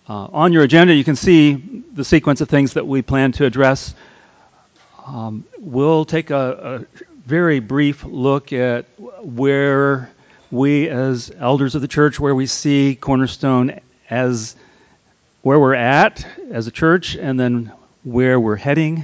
On your agenda, you can see the sequence of things that we plan to address. We'll take a very brief look at where we as elders of the church, where we see Cornerstone as where we're at as a church, and then where we're heading.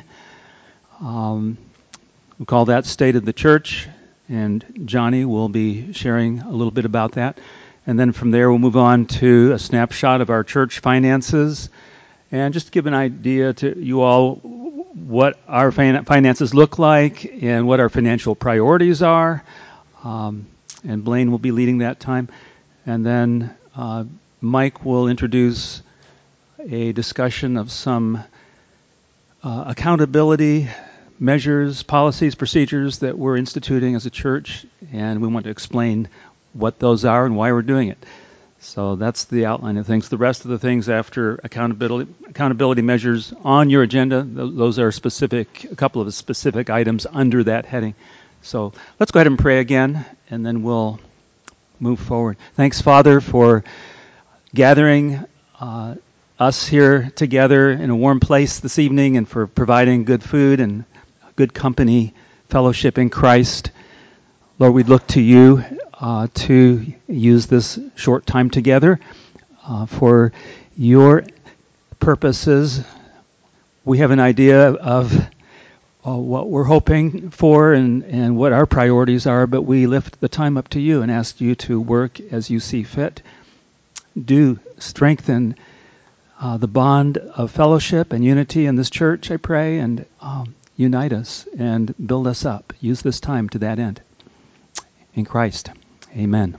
We call that State of the Church, and Johnny will be sharing a little bit about that. And then from there, we'll move on to a snapshot of our church finances, and just to give an idea to you all what our finances look like and what our financial priorities are. And Blaine will be leading that time. And then Mike will introduce a discussion of some accountability measures, policies, procedures that we're instituting as a church, and we want to explain what those are and why we're doing it. So that's the outline of things. The rest of the things after accountability measures on your agenda, those are a couple of specific items under that heading. So let's go ahead and pray again, and then we'll move forward. Thanks, Father, for gathering us here together in a warm place this evening, and for providing good food and good company, fellowship in Christ. Lord, we look to you to use this short time together for your purposes. We have an idea of what we're hoping for and what our priorities are, but we lift the time up to you and ask you to work as you see fit. Do strengthen the bond of fellowship and unity in this church, I pray, and unite us and build us up. Use this time to that end. In Christ, amen.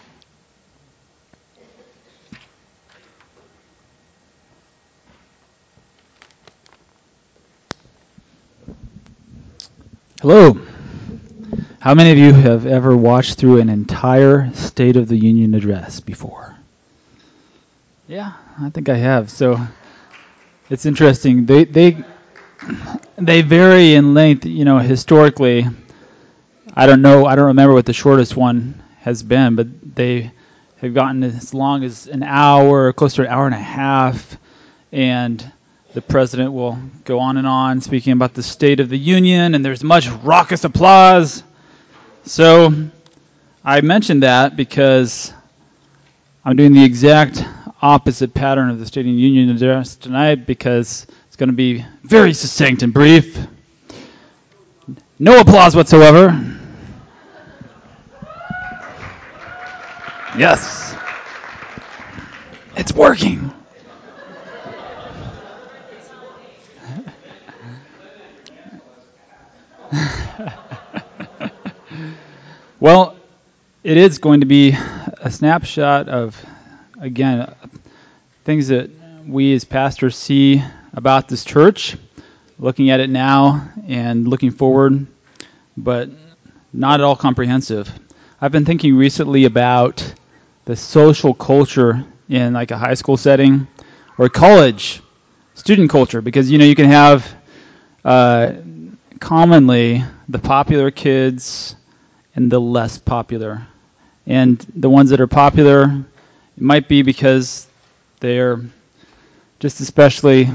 Hello. How many of you have ever watched through an entire State of the Union address before? Yeah, I think I have. So it's interesting. They vary in length, historically. I don't remember what the shortest one has been, but they have gotten as long as an hour, close to an hour and a half, and the president will go on and on speaking about the State of the Union, and there's much raucous applause. So I mentioned that because I'm doing the exact opposite pattern of the State of the Union address tonight, because it's going to be very succinct and brief. No applause whatsoever. Yes. It's working. Well, it is going to be a snapshot of, again, things that we as pastors see about this church, looking at it now and looking forward, but not at all comprehensive. I've been thinking recently about the social culture in like a high school setting or college student culture, because you can have commonly the popular kids and the less popular, and the ones that are popular, it might be because they're just especially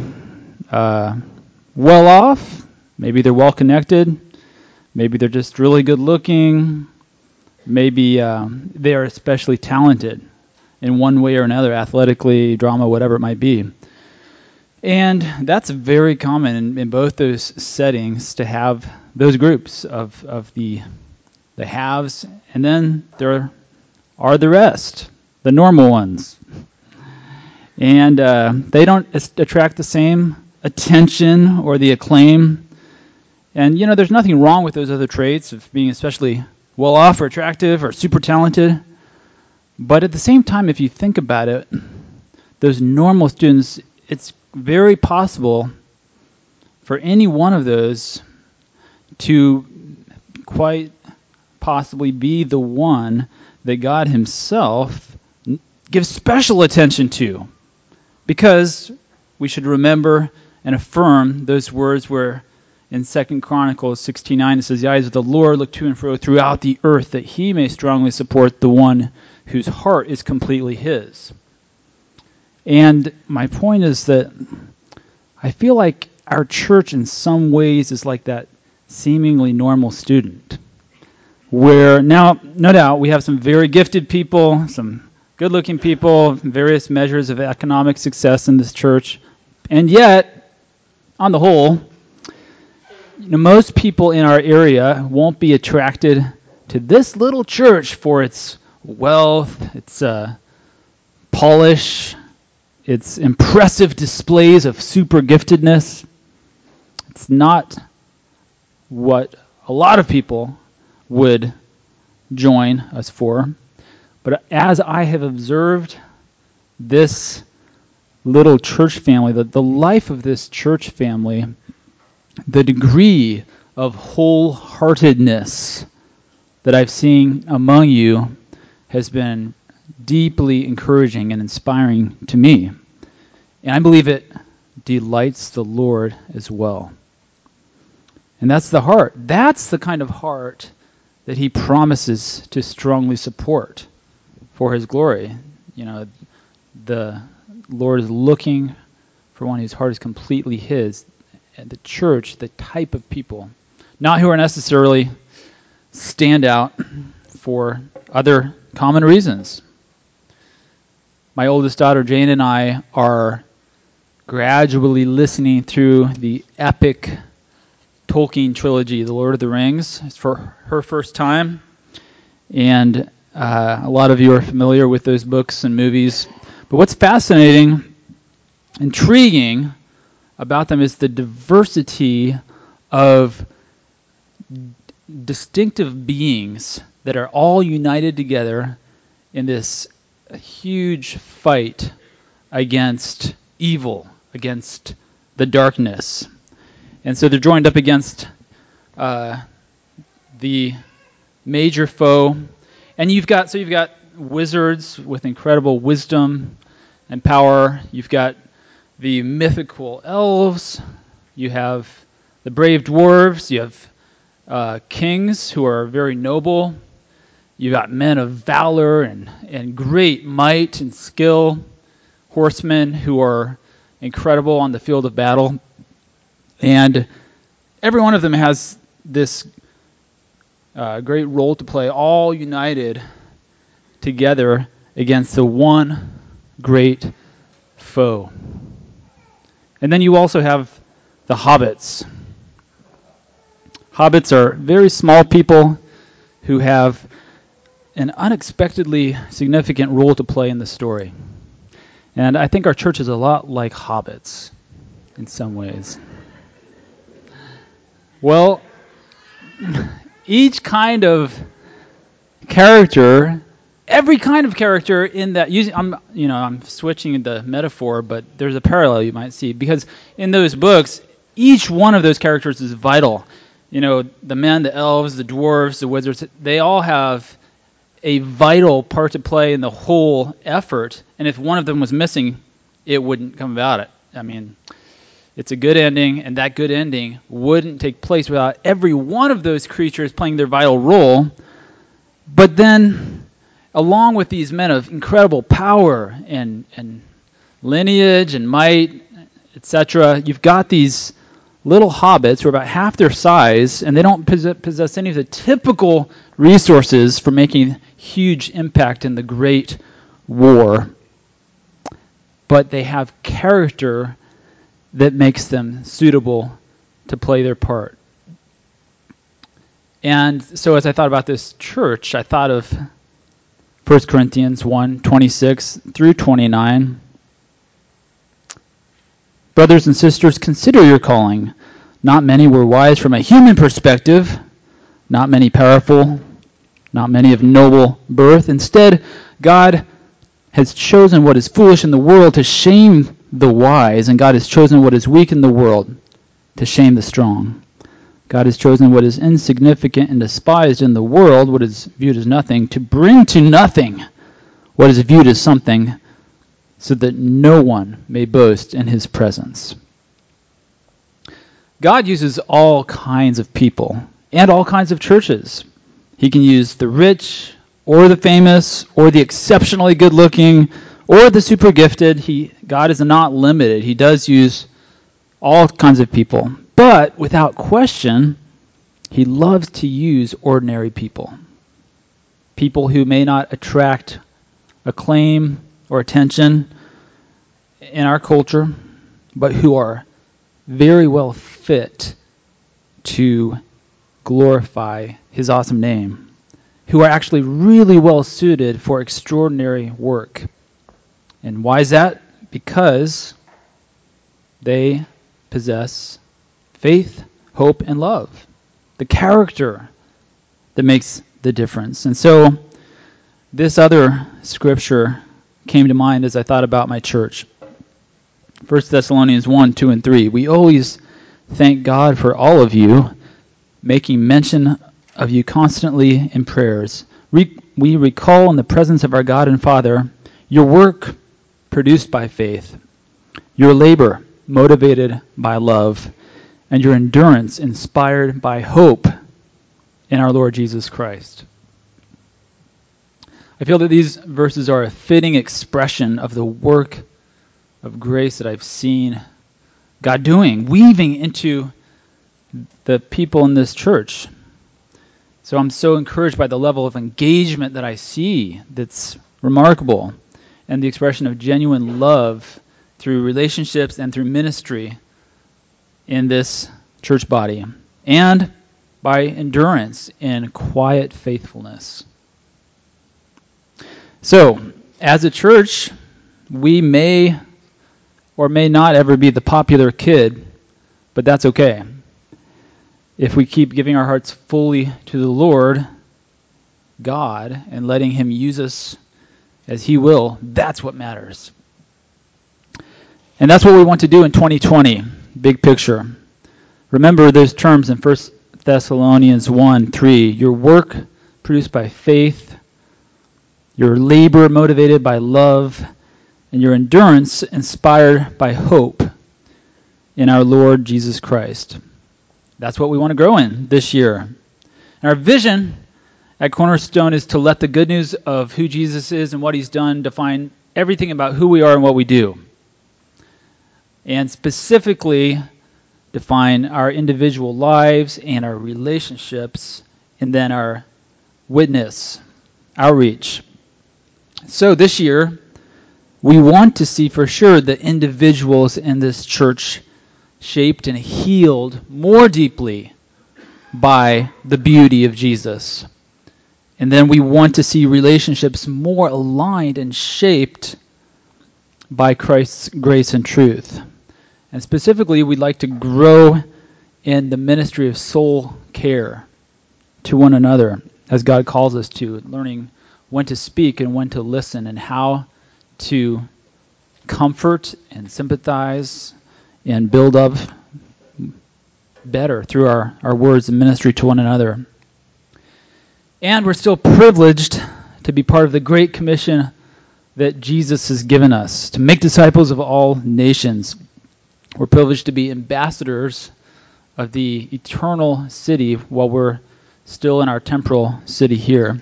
well off, maybe they're well connected, maybe they're just really good looking, maybe they are especially talented in one way or another, athletically, drama, whatever it might be. And that's very common in both those settings, to have those groups of the haves, and then there are the rest, the normal ones. And they don't attract the same attention or the acclaim. And there's nothing wrong with those other traits of being especially well off or attractive or super talented. But at the same time, if you think about it, those normal students, it's very possible for any one of those to quite possibly be the one that God himself gives special attention to. Because we should remember and affirm those words where in 2 Chronicles 16:9 it says, "The eyes of the Lord look to and fro throughout the earth, that he may strongly support the one whose heart is completely his." And my point is that I feel like our church in some ways is like that seemingly normal student, where now, no doubt, we have some very gifted people, some good-looking people, various measures of economic success in this church, and yet, on the whole, most people in our area won't be attracted to this little church for its wealth, its polish, its impressive displays of super giftedness. It's not what a lot of people would join us for. But as I have observed this little church family, the life of this church family, the degree of wholeheartedness that I've seen among you has been deeply encouraging and inspiring to me. And I believe it delights the Lord as well. And that's the heart. That's the kind of heart that he promises to strongly support for his glory. The Lord is looking for one whose heart is completely his. And the church, the type of people, not who are necessarily stand out for other common reasons. My oldest daughter, Jane, and I are gradually listening through the epic Tolkien trilogy, The Lord of the Rings. It's for her first time, and a lot of you are familiar with those books and movies. But what's fascinating, intriguing about them is the diversity of distinctive beings that are all united together in this huge fight against evil, against the darkness. And so they're joined up against the major foe. And you've got wizards with incredible wisdom and power. You've got the mythical elves. You have the brave dwarves. You have kings who are very noble. You've got men of valor and great might and skill. Horsemen who are incredible on the field of battle. And every one of them has this great role to play, all united together against the one great foe. And then you also have the hobbits. Hobbits are very small people who have an unexpectedly significant role to play in the story. And I think our church is a lot like hobbits in some ways. Well, each kind of character, every kind of character in that, I'm switching the metaphor, but there's a parallel you might see, because in those books, each one of those characters is vital. The men, the elves, the dwarves, the wizards, they all have a vital part to play in the whole effort, and if one of them was missing, it wouldn't come about it. It's a good ending, and that good ending wouldn't take place without every one of those creatures playing their vital role. But then, along with these men of incredible power and lineage and might, etc., you've got these little hobbits who are about half their size, and they don't possess any of the typical resources for making huge impact in the great war. But they have character that makes them suitable to play their part. And so as I thought about this church, I thought of 1 Corinthians 1:26 through 29. Brothers and sisters, consider your calling. Not many were wise from a human perspective, not many powerful, not many of noble birth. Instead, God has chosen what is foolish in the world to shame the wise, and God has chosen what is weak in the world to shame the strong. God has chosen what is insignificant and despised in the world, what is viewed as nothing, to bring to nothing what is viewed as something, so that no one may boast in his presence. God uses all kinds of people and all kinds of churches. He can use the rich or the famous or the exceptionally good-looking or the super gifted. God is not limited. He does use all kinds of people. But without question, he loves to use ordinary people. People who may not attract acclaim or attention in our culture, but who are very well fit to glorify his awesome name, who are actually really well suited for extraordinary work. And why is that? Because they possess faith, hope, and love. The character that makes the difference. And so this other scripture came to mind as I thought about my church. 1 Thessalonians 1, 2, and 3. We always thank God for all of you, making mention of you constantly in prayers. We recall in the presence of our God and Father your work produced by faith, your labor motivated by love, and your endurance inspired by hope in our Lord Jesus Christ. I feel that these verses are a fitting expression of the work of grace that I've seen God doing, weaving into the people in this church. So I'm so encouraged by the level of engagement that I see that's remarkable, and the expression of genuine love through relationships and through ministry in this church body, and by endurance in quiet faithfulness. So, as a church, we may or may not ever be the popular kid, but that's okay. If we keep giving our hearts fully to the Lord, God, and letting him use us as he will, that's what matters. And that's what we want to do in 2020, big picture. Remember those terms in 1 Thessalonians 1, 3. Your work produced by faith, your labor motivated by love, and your endurance inspired by hope in our Lord Jesus Christ. That's what we want to grow in this year. And our vision at Cornerstone is to let the good news of who Jesus is and what he's done define everything about who we are and what we do. And specifically define our individual lives and our relationships, and then our witness, outreach. So this year, we want to see for sure the individuals in this church shaped and healed more deeply by the beauty of Jesus. And then we want to see relationships more aligned and shaped by Christ's grace and truth. And specifically, we'd like to grow in the ministry of soul care to one another, as God calls us to, learning when to speak and when to listen, and how to comfort and sympathize and build up better through our words and ministry to one another. And we're still privileged to be part of the Great Commission that Jesus has given us, to make disciples of all nations. We're privileged to be ambassadors of the eternal city while we're still in our temporal city here.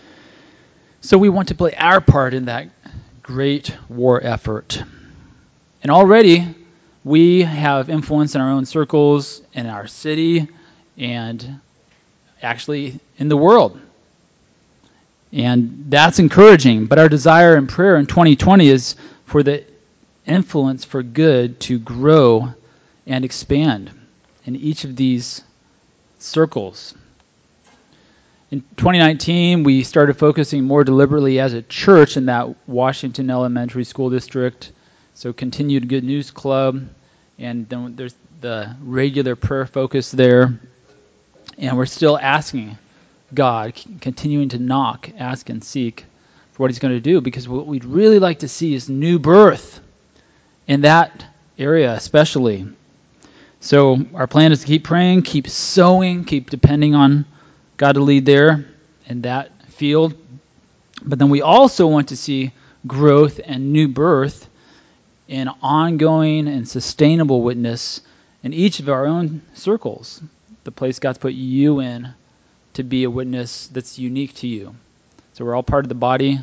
So we want to play our part in that great war effort. And already we have influence in our own circles, in our city, and actually in the world. And that's encouraging. But our desire and prayer in 2020 is for the influence for good to grow and expand in each of these circles. In 2019, we started focusing more deliberately as a church in that Washington Elementary School District. So continued Good News Club, and then there's the regular prayer focus there. And we're still asking God, continuing to knock, ask, and seek for what he's going to do, because what we'd really like to see is new birth in that area especially. So our plan is to keep praying, keep sowing, keep depending on God to lead there in that field. But then we also want to see growth and new birth in ongoing and sustainable witness in each of our own circles, the place God's put you in to be a witness that's unique to you. So we're all part of the body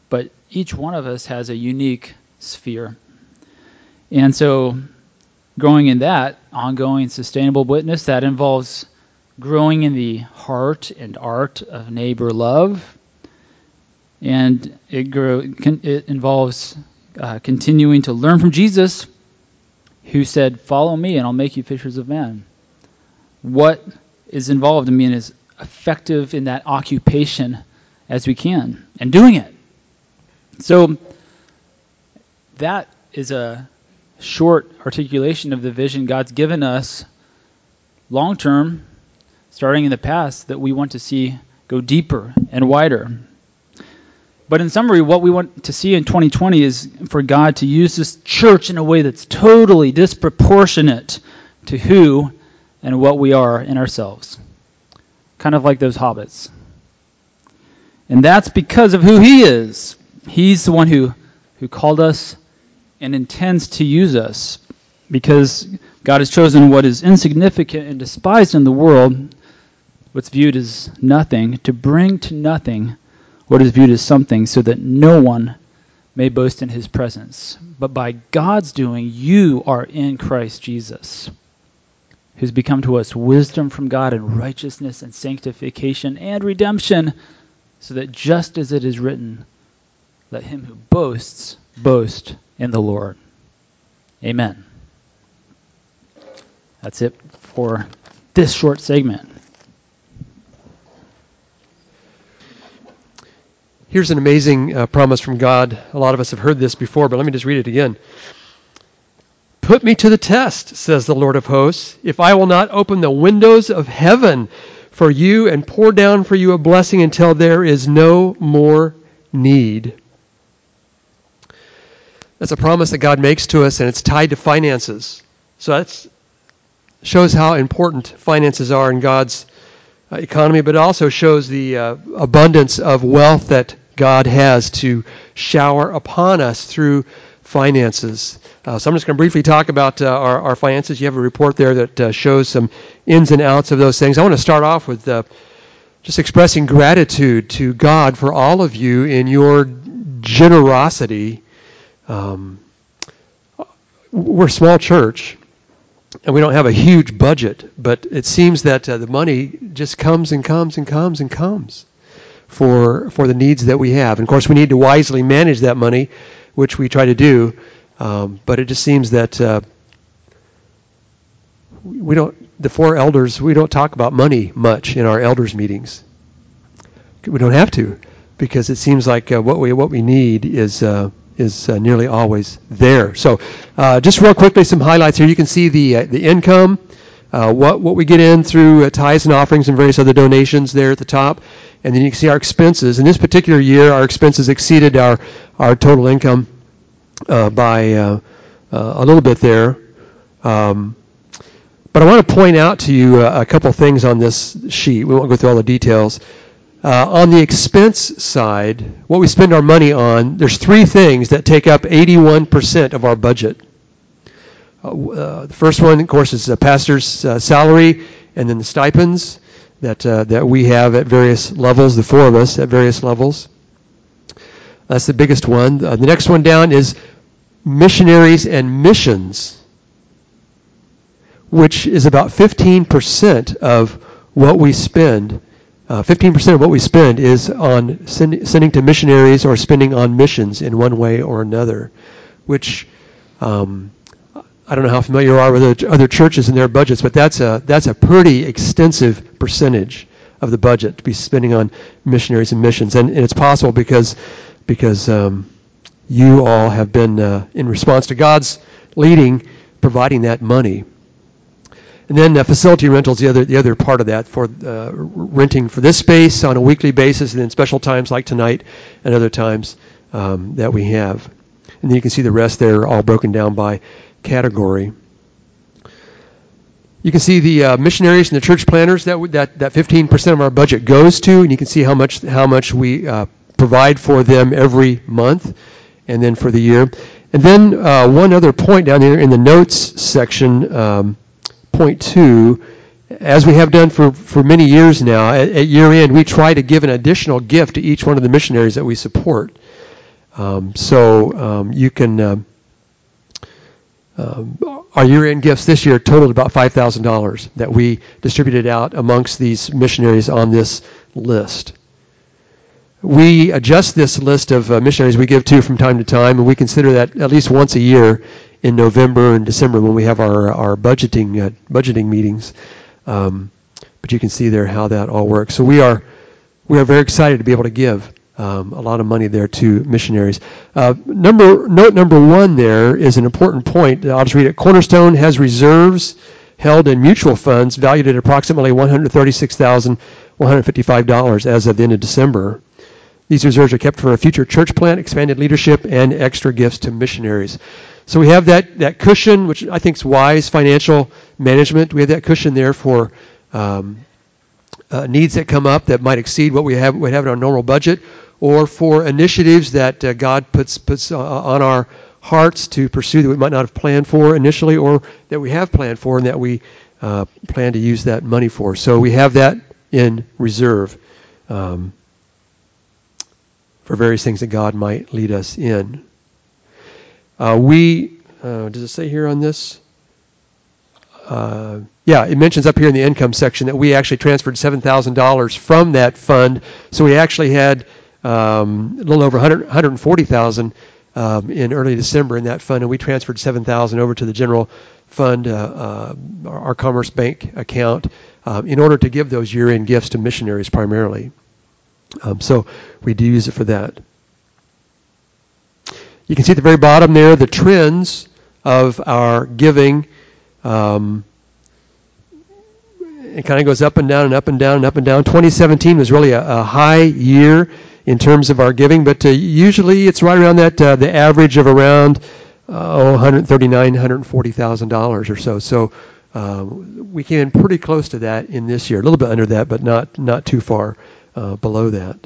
but each one of us has a unique sphere. And so growing in that ongoing sustainable witness, that involves growing in the heart and art of neighbor love. And it involves continuing to learn from Jesus, who said, "Follow me and I'll make you fishers of men." What is involved in being as effective in that occupation as we can and doing it. So that is a short articulation of the vision God's given us long term, starting in the past, that we want to see go deeper and wider. But in summary, what we want to see in 2020 is for God to use this church in a way that's totally disproportionate to who and what we are in ourselves. Kind of like those hobbits. And that's because of who He is. He's the one who called us and intends to use us, because God has chosen what is insignificant and despised in the world, what's viewed as nothing, to bring to nothing what is viewed as something, so that no one may boast in His presence. But by God's doing, you are in Christ Jesus, who's become to us wisdom from God and righteousness and sanctification and redemption, so that just as it is written, let him who boasts boast in the Lord. Amen. That's it for this short segment. Here's an amazing promise from God. A lot of us have heard this before, but let me just read it again. Put me to the test, says the Lord of hosts, if I will not open the windows of heaven for you and pour down for you a blessing until there is no more need. That's a promise that God makes to us, and it's tied to finances. So that shows how important finances are in God's economy, but it also shows the abundance of wealth that God has to shower upon us through finances. So I'm just going to briefly talk about our finances. You have a report there that shows some ins and outs of those things. I want to start off with just expressing gratitude to God for all of you in your generosity. We're a small church, and we don't have a huge budget, but it seems that the money just comes and comes and comes and comes for the needs that we have. And of course, we need to wisely manage that money, which we try to do. But it just seems that the four elders, we don't talk about money much in our elders meetings. We don't have to, because it seems like what we need is nearly always there. So just real quickly, some highlights here. You can see the income, what we get in through tithes and offerings and various other donations there at the top. And then you can see our expenses. In this particular year, our expenses exceeded our total income by a little bit there. But I want to point out to you a couple things on this sheet. We won't go through all the details. On the expense side, what we spend our money on, there's three things that take up 81% of our budget. The first one, of course, is the pastor's salary, and then the stipends that we have at various levels, the four of us at various levels. That's the biggest one. The next one down is missionaries and missions, which is about 15% of what we spend. 15% of what we spend is on sending to missionaries or spending on missions in one way or another, which I don't know how familiar you are with other churches and their budgets, but that's a pretty extensive percentage of the budget to be spending on missionaries and missions. And it's possible because you all have been, in response to God's leading, providing that money. And then facility rentals, the other part of that, for renting for this space on a weekly basis, and then special times like tonight and other times that we have. And then you can see the rest there, all broken down by category. You can see the missionaries and the church planners that 15% of our budget goes to, and you can see how much we provide for them every month, and then for the year. And then one other point down there in the notes section. Point 2, as we have done for many years now, at year end, we try to give an additional gift to each one of the missionaries that we support. You can. Our year-end gifts this year totaled about $5,000 that we distributed out amongst these missionaries on this list. We adjust this list of missionaries we give to from time to time, and we consider that at least once a year in November and December when we have our budgeting meetings. But you can see there how that all works. So we are very excited to be able to give a lot of money there to missionaries. Note number one there is an important point. I'll just read it. Cornerstone has reserves held in mutual funds valued at approximately $136,155 as of the end of December. These reserves are kept for a future church plant, expanded leadership, and extra gifts to missionaries. So we have that cushion, which I think is wise financial management. We have that cushion there for needs that come up that might exceed what we'd have in our normal budget, or for initiatives that God puts on our hearts to pursue that we might not have planned for initially, or that we have planned for and that we plan to use that money for. So we have that in reserve for various things that God might lead us in. Does it say here on this? It mentions up here in the income section that we actually transferred $7,000 from that fund. So we actually had a little over $140,000 in early December in that fund, and we transferred $7,000 over to the general fund, our Commerce Bank account, in order to give those year-end gifts to missionaries primarily. So we do use it for that. You can see at the very bottom there the trends of our giving. It kind of goes up and down and up and down and up and down. 2017 was really a high year in terms of our giving, but usually it's right around that the average of around $139,000, $140,000 or so. So we came in pretty close to that in this year, a little bit under that, but not too far below that.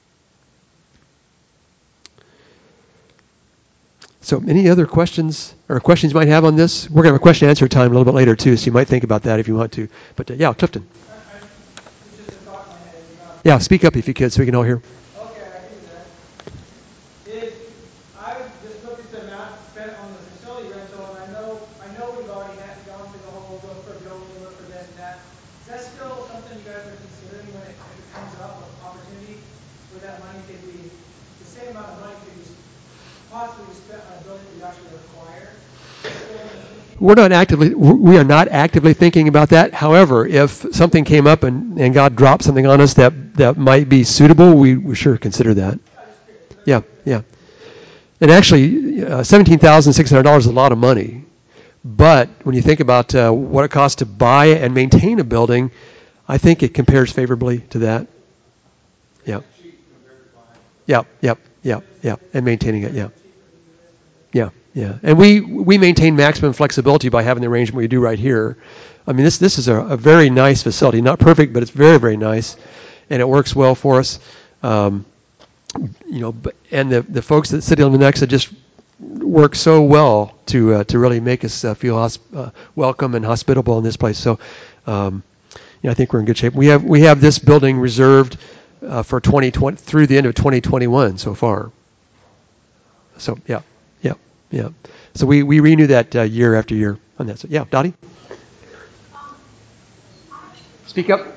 So any other questions or questions you might have on this? We're going to have a question and answer time a little bit later too, so you might think about that if you want to. But yeah, Clifton. Yeah, speak up if you could so we can all hear. Okay, I can do that. I just looked at the amount spent on the facility rental, and I know we've already had gone through the whole look for building, look for this and that. Is that still something you guys are considering when it comes up, an opportunity where that money could be, the same amount of money could be possibly spent on a building we actually require? We are not actively thinking about that. However, if something came up and God dropped something on us that might be suitable, we sure consider that. Yeah. And actually, $17,600 is a lot of money. But when you think about what it costs to buy and maintain a building, I think it compares favorably to that. Yeah. And maintaining it, yeah. And we maintain maximum flexibility by having the arrangement we do right here. I mean, this is a very nice facility. Not perfect, but it's very, very nice, and it works well for us. And the folks at City of Lenexa just work so well to really make us feel welcome and hospitable in this place. So, I think we're in good shape. We have this building reserved for 2020 through the end of 2021 so far. So yeah. So we renew that year after year on that. So yeah, Dottie. Speak up.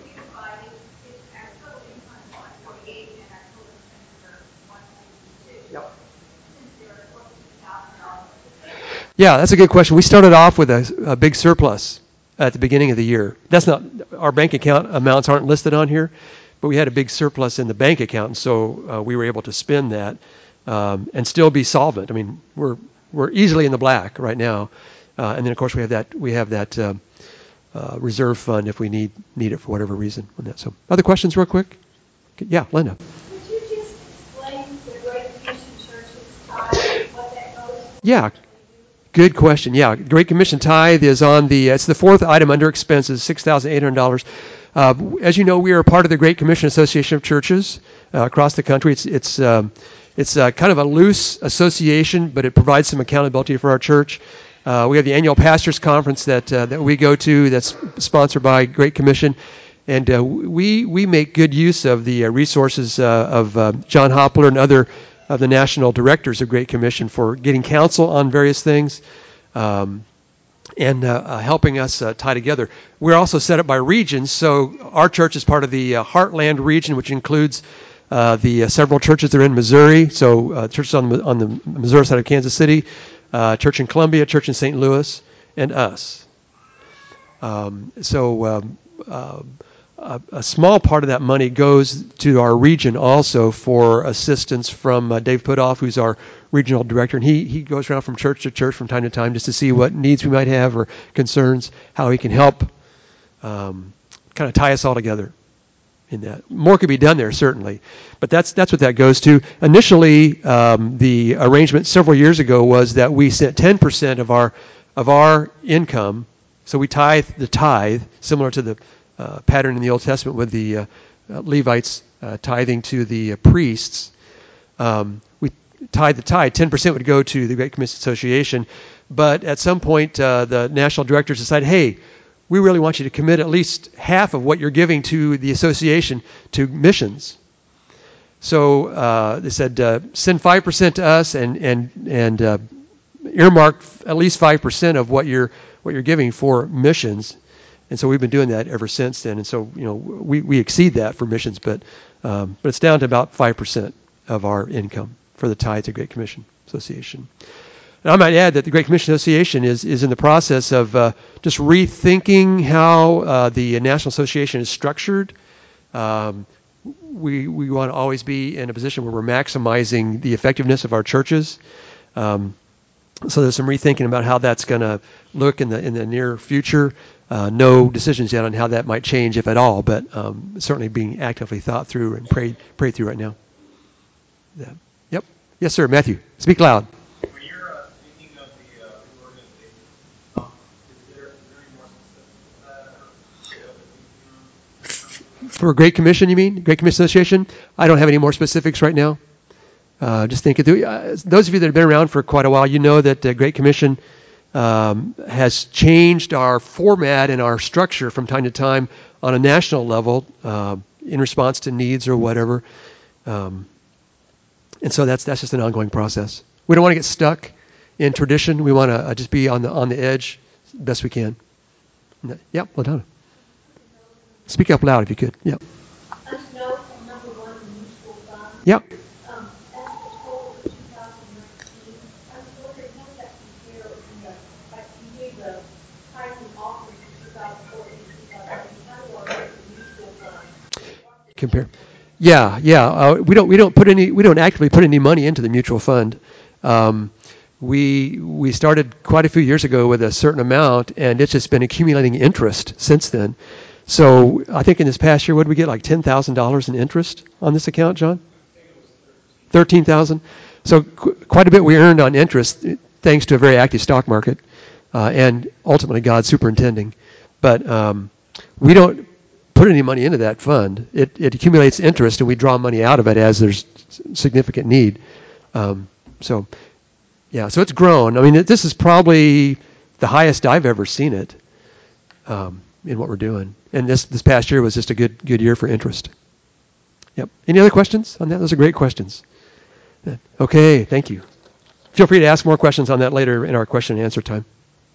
Yeah, that's a good question. We started off with a big surplus at the beginning of the year. That's not our bank account amounts aren't listed on here, but we had a big surplus in the bank account, and so we were able to spend that and still be solvent. I mean, we're easily in the black right now, and then of course we have that reserve fund if we need it for whatever reason on that. So, other questions, real quick? Yeah, Linda. Could you just explain the Great Commission Church's tithe, what that goes for? Yeah. Good question. Yeah, Great Commission tithe is on it's the fourth item under expenses, $6,800. As you know, we are a part of the Great Commission Association of Churches across the country. It's kind of a loose association, but it provides some accountability for our church. We have the annual pastors conference that we go to that's sponsored by Great Commission, and we make good use of the resources of John Hopler and other of the national directors of Great Commission for getting counsel on various things and helping us tie together. We're also set up by regions, so our church is part of the Heartland region, which includes the several churches that are in Missouri, so churches on the Missouri side of Kansas City, church in Columbia, church in St. Louis, and us. A small part of that money goes to our region also for assistance from Dave Putoff, who's our regional director, and he goes around from church to church from time to time just to see what needs we might have or concerns, how he can help kind of tie us all together in that. More could be done there, certainly, but that's what that goes to. Initially, the arrangement several years ago was that we sent 10% of our income, so we tithe the tithe, similar to the pattern in the Old Testament with the Levites tithing to the priests. We tithe the tithe. 10% would go to the Great Commission Association, but at some point the national directors decided, hey, we really want you to commit at least half of what you're giving to the association to missions. So they said, send 5% to us and earmark at least 5% of what you're giving for missions. And so we've been doing that ever since then. And so, we exceed that for missions, but it's down to about 5% of our income for the tithe to Great Commission Association. And I might add that the Great Commission Association is in the process of just rethinking how the National Association is structured. We want to always be in a position where we're maximizing the effectiveness of our churches. So there's some rethinking about how that's going to look in the near future. No decisions yet on how that might change, if at all, but certainly being actively thought through and prayed through right now. Yeah. Yep. Yes, sir. Matthew, speak loud. When you're speaking of the reorganization, is there any more specifics to that? For Great Commission, you mean? Great Commission Association? I don't have any more specifics right now. Just thinking through. Those of you that have been around for quite a while, you know that Great Commission has changed our format and our structure from time to time on a national level in response to needs or whatever. And so that's just an ongoing process. We don't want to get stuck in tradition. We want to just be on the edge best we can. Yep, LaDonna. Speak up loud if you could. Yep. Note on number 1, the mutual fund. Yep. As the total for 2019, I was wondering how does that compare like you gave the tithing offering for 2014, 2018. How do I make the mutual fund compare? Yeah. We don't actively put any money into the mutual fund. We started quite a few years ago with a certain amount, and it's just been accumulating interest since then. So I think in this past year, what did we get, like $10,000 in interest on this account, John? $13,000. So quite a bit we earned on interest thanks to a very active stock market and ultimately God superintending. But we don't put any money into that fund. It accumulates interest, and we draw money out of it as there's significant need. So it's grown. I mean, this is probably the highest I've ever seen it in what we're doing. And this past year was just a good year for interest. Yep. Any other questions on that? Those are great questions. Okay, thank you. Feel free to ask more questions on that later in our question and answer time.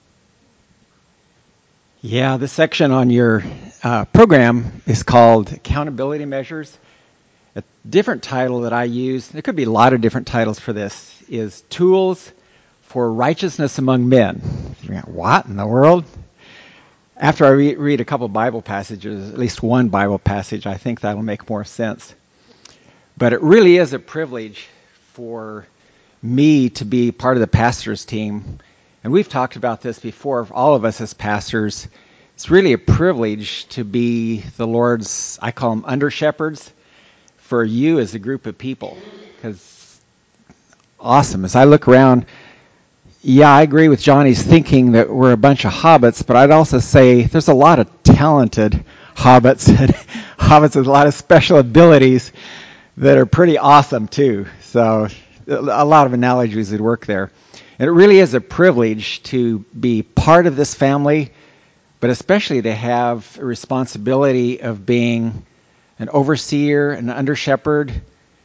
Yeah, this section on your program is called Accountability Measures. A different title that I use, there could be a lot of different titles for this, is Tools for Righteousness Among Men. What in the world? After I read a couple Bible passages, at least one Bible passage, I think that'll make more sense. But it really is a privilege for me to be part of the pastor's team. And we've talked about this before, all of us as pastors. It's really a privilege to be the Lord's, I call them under shepherds, for you as a group of people. Because awesome. As I look around, yeah, I agree with Johnny's thinking that we're a bunch of hobbits, but I'd also say there's a lot of talented hobbits and hobbits with a lot of special abilities that are pretty awesome too. So a lot of analogies would work there. And it really is a privilege to be part of this family, but especially to have a responsibility of being an overseer, an under shepherd.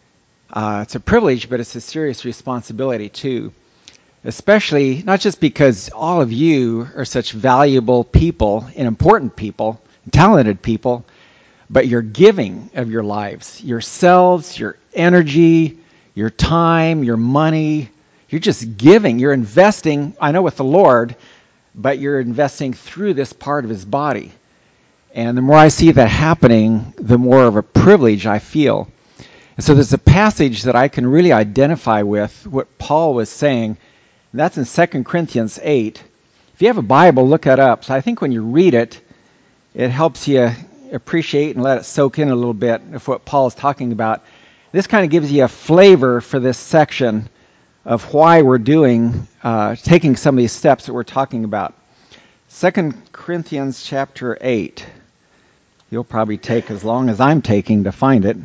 It's a privilege, but it's a serious responsibility too. Especially, not just because all of you are such valuable people and important people, and talented people, but you're giving of your lives, yourselves, your energy, your time, your money. You're just giving. You're investing, I know with the Lord, but you're investing through this part of his body. And the more I see that happening, the more of a privilege I feel. And so there's a passage that I can really identify with what Paul was saying. And that's in 2 Corinthians 8. If you have a Bible, look that up. So I think when you read it, it helps you appreciate and let it soak in a little bit of what Paul is talking about. This kind of gives you a flavor for this section of why we're taking some of these steps that we're talking about. 2 Corinthians chapter 8. You'll probably take as long as I'm taking to find it.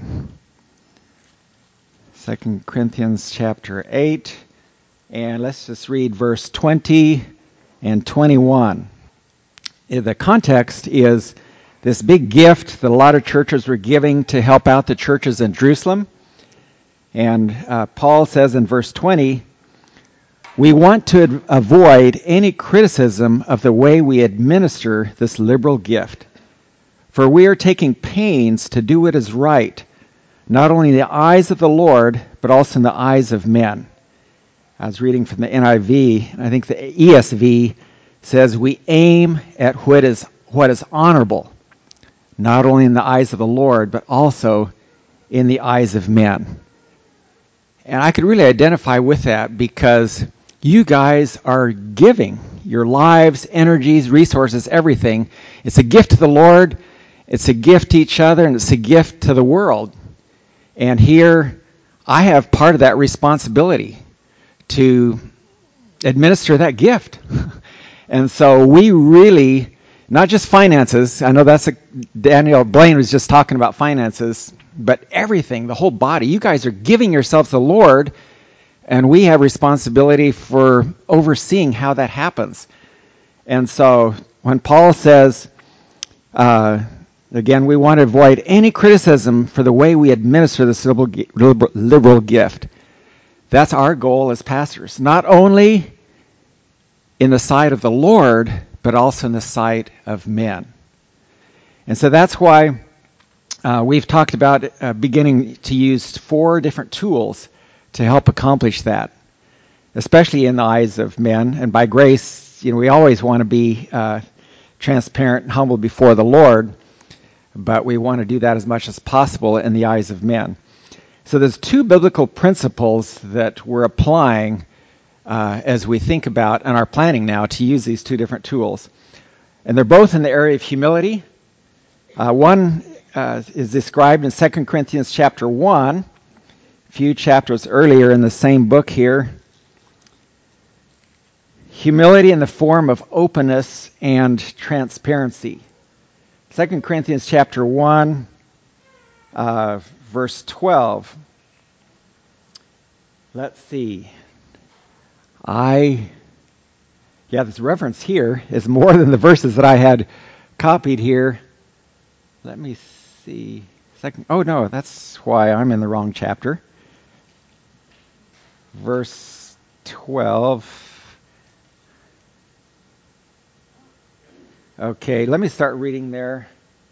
2 Corinthians chapter 8. And let's just read verse 20 and 21. The context is this big gift that a lot of churches were giving to help out the churches in Jerusalem. And Paul says in verse 20, we want to avoid any criticism of the way we administer this liberal gift. For we are taking pains to do what is right, not only in the eyes of the Lord, but also in the eyes of men. I was reading from the NIV, and I think the ESV says we aim at what is honorable, not only in the eyes of the Lord, but also in the eyes of men. And I could really identify with that because you guys are giving your lives, energies, resources, everything. It's a gift to the Lord, it's a gift to each other, and it's a gift to the world. And here, I have part of that responsibility to administer that gift. And so we really, not just finances, I know Daniel Blaine was just talking about finances, but everything, the whole body. You guys are giving yourselves to the Lord, and we have responsibility for overseeing how that happens. And so when Paul says, again, we want to avoid any criticism for the way we administer this liberal gift. That's our goal as pastors, not only in the sight of the Lord, but also in the sight of men. And so that's why we've talked about beginning to use 4 different tools to help accomplish that, especially in the eyes of men. And by grace, we always want to be transparent and humble before the Lord, but we want to do that as much as possible in the eyes of men. So there's 2 biblical principles that we're applying as we think about and are planning now to use these 2 different tools. And they're both in the area of humility. One is described in 2 Corinthians chapter 1, a few chapters earlier in the same book here. Humility in the form of openness and transparency. 2 Corinthians chapter 1, verse 12. Let's see. This reference here is more than the verses that I had copied here. Let me see. Oh, no, that's why I'm in the wrong chapter. Verse 12. Okay, let me start reading there.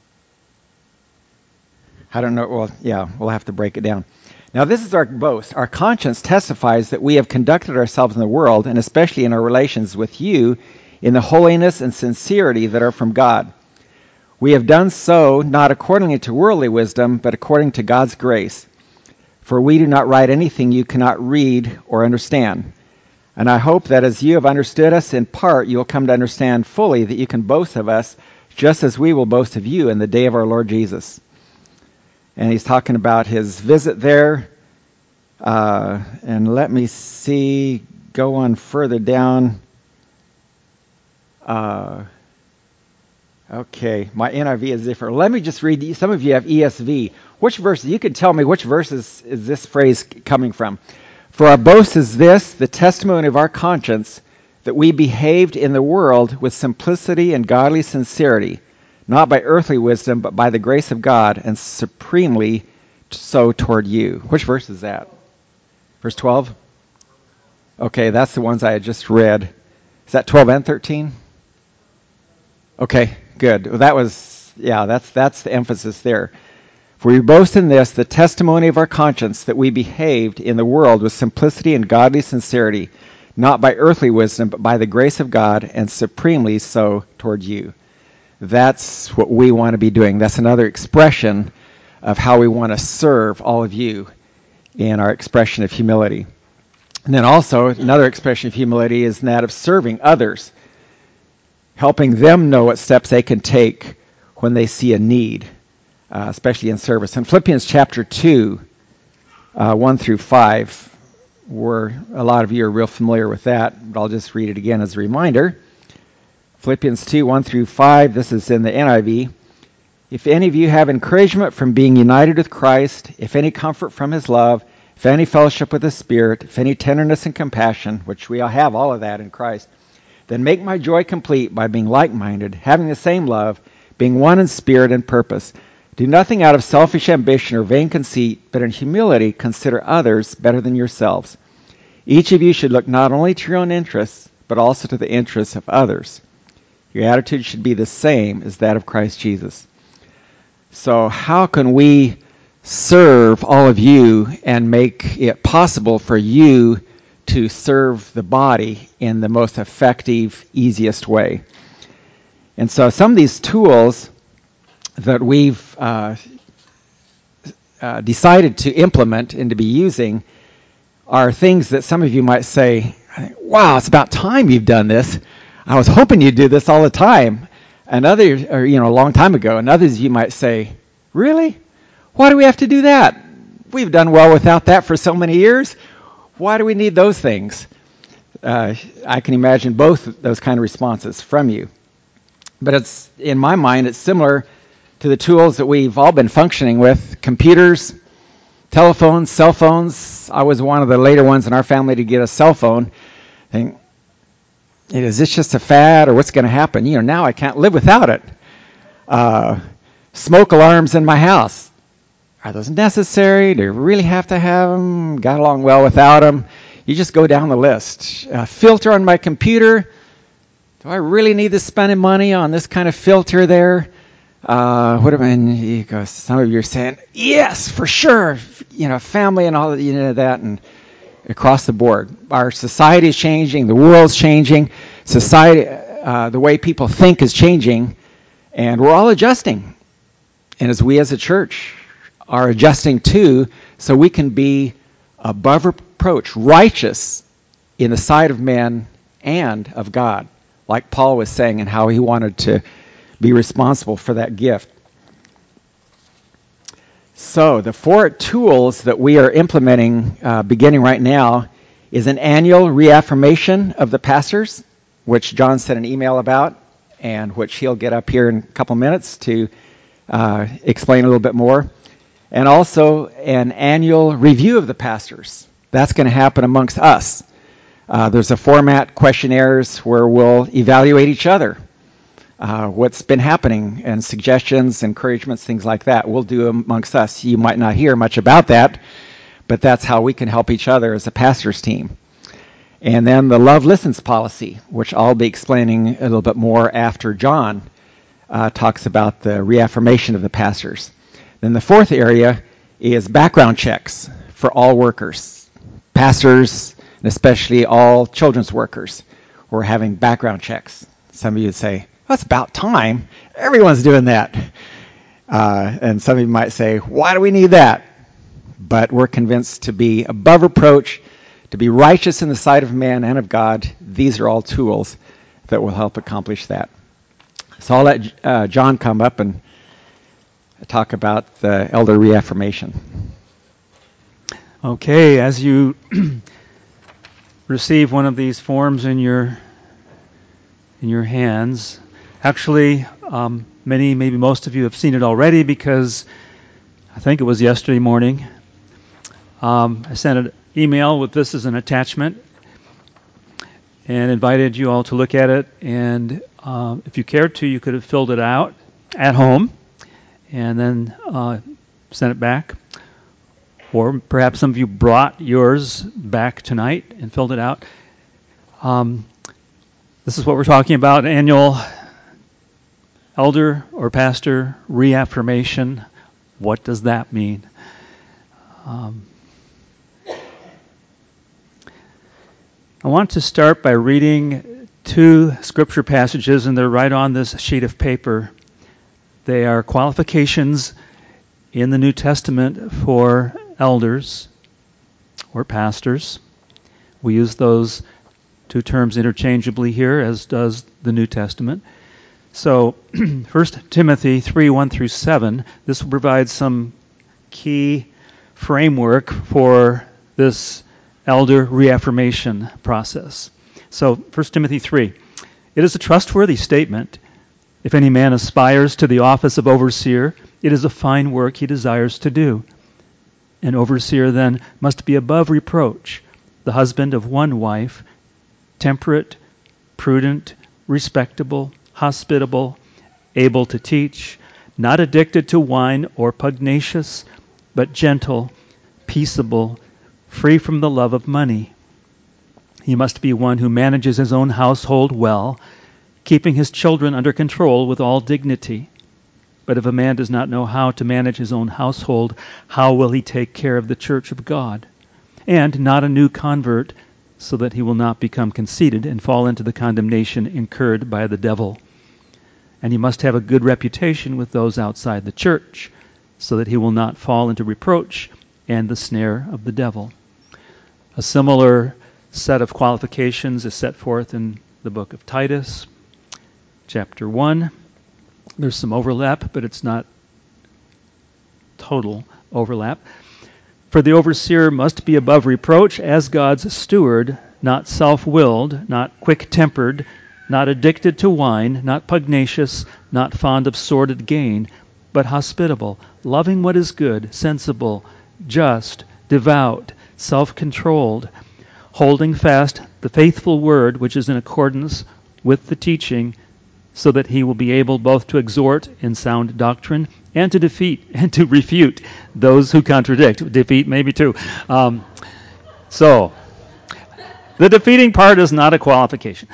I don't know. Well, yeah, we'll have to break it down. Now, this is our boast. Our conscience testifies that we have conducted ourselves in the world, and especially in our relations with you, in the holiness and sincerity that are from God. We have done so not according to worldly wisdom, but according to God's grace. For we do not write anything you cannot read or understand. And I hope that as you have understood us in part, you will come to understand fully that you can boast of us, just as we will boast of you in the day of our Lord Jesus. And he's talking about his visit there. And let me see, go on further down. Okay, my NIV is different. Let me just read. Some of you have ESV. Which verse? You can tell me which verses is this phrase coming from. For our boast is this, the testimony of our conscience, that we behaved in the world with simplicity and godly sincerity, not by earthly wisdom, but by the grace of God, and supremely so toward you. Which verse is that? Verse 12? Okay, that's the ones I had just read. Is that 12 and 13? Okay, good. Well, that's the emphasis there. For we boast in this, the testimony of our conscience, that we behaved in the world with simplicity and godly sincerity, not by earthly wisdom, but by the grace of God, and supremely so toward you. That's what we want to be doing. That's another expression of how we want to serve all of you in our expression of humility. And then also, another expression of humility is that of serving others, helping them know what steps they can take when they see a need, especially in service. In Philippians chapter 2, 1 through 5, a lot of you are real familiar with that, but I'll just read it again as a reminder. Philippians 2, 1 through 5, this is in the NIV. If any of you have encouragement from being united with Christ, if any comfort from his love, if any fellowship with the Spirit, if any tenderness and compassion, which we all have all of that in Christ, then make my joy complete by being like-minded, having the same love, being one in spirit and purpose. Do nothing out of selfish ambition or vain conceit, but in humility consider others better than yourselves. Each of you should look not only to your own interests, but also to the interests of others. Your attitude should be the same as that of Christ Jesus. So how can we serve all of you and make it possible for you to serve the body in the most effective, easiest way? And so some of these tools that we've decided to implement and to be using are things that some of you might say, wow, it's about time you've done this. I was hoping you'd do this all the time. And others, or, a long time ago. And others you might say, really? Why do we have to do that? We've done well without that for so many years. Why do we need those things? I can imagine both those kind of responses from you. But in my mind, it's similar to the tools that we've all been functioning with: computers, telephones, cell phones. I was one of the later ones in our family to get a cell phone. Think, is this just a fad, or what's going to happen? Now I can't live without it. Smoke alarms in my house. Are those necessary? Do you really have to have them? Got along well without them? You just go down the list. Filter on my computer. Do I really need to spend money on this kind of filter there? Some of you are saying, yes, for sure. Family and all that, and across the board. Our society is changing. The world's changing. Society, the way people think is changing, and we're all adjusting. And as we as a church are adjusting too, so we can be above reproach, righteous in the sight of men and of God, like Paul was saying, and how he wanted to be responsible for that gift. So the 4 tools that we are implementing beginning right now is an annual reaffirmation of the pastors, which John sent an email about, and which he'll get up here in a couple minutes to explain a little bit more. And also an annual review of the pastors. That's going to happen amongst us. There's a format, questionnaires, where we'll evaluate each other. What's been happening, and suggestions, encouragements, things like that. We'll do amongst us. You might not hear much about that, but that's how we can help each other as a pastor's team. And then the Love Listens policy, which I'll be explaining a little bit more after John talks about the reaffirmation of the pastors. Then the 4th area is background checks for all workers, pastors, and especially all children's workers. We're having background checks. Some of you would say, that's about time. Everyone's doing that. And some of you might say, why do we need that? But we're convinced to be above reproach, to be righteous in the sight of man and of God. These are all tools that will help accomplish that. So I'll let John come up and talk about the elder reaffirmation. Okay, as you receive one of these forms in your hands, actually, many, maybe most of you have seen it already, because I think it was yesterday morning. I sent an email with this as an attachment and invited you all to look at it. And if you cared to, you could have filled it out at home and then sent it back. or perhaps some of you brought yours back tonight and filled it out. This is what we're talking about, annual elder or pastor reaffirmation. What does that mean? I want to start by reading 2 scripture passages, and they're right on this sheet of paper. They are qualifications in the New Testament for elders or pastors. We use those 2 terms interchangeably here, as does the New Testament. So, 1 Timothy 3:1-7, this will provide some key framework for this elder reaffirmation process. So, 1 Timothy 3. It is a trustworthy statement. If any man aspires to the office of overseer, it is a fine work he desires to do. An overseer then must be above reproach, the husband of one wife, temperate, prudent, respectable, hospitable, able to teach, not addicted to wine or pugnacious, but gentle, peaceable, free from the love of money. He must be one who manages his own household well, keeping his children under control with all dignity. But if a man does not know how to manage his own household, how will he take care of the church of God? And not a new convert, so that he will not become conceited and fall into the condemnation incurred by the devil. And he must have a good reputation with those outside the church, so that he will not fall into reproach and the snare of the devil. A similar set of qualifications is set forth in the book of Titus, chapter 1. There's some overlap, but it's not total overlap. For the overseer must be above reproach as God's steward, not self-willed, not quick-tempered, not addicted to wine, not pugnacious, not fond of sordid gain, but hospitable, loving what is good, sensible, just, devout, self-controlled, holding fast the faithful word which is in accordance with the teaching, so that he will be able both to exhort in sound doctrine and to defeat and to refute those who contradict. Defeat maybe too. So the defeating part is not a qualification.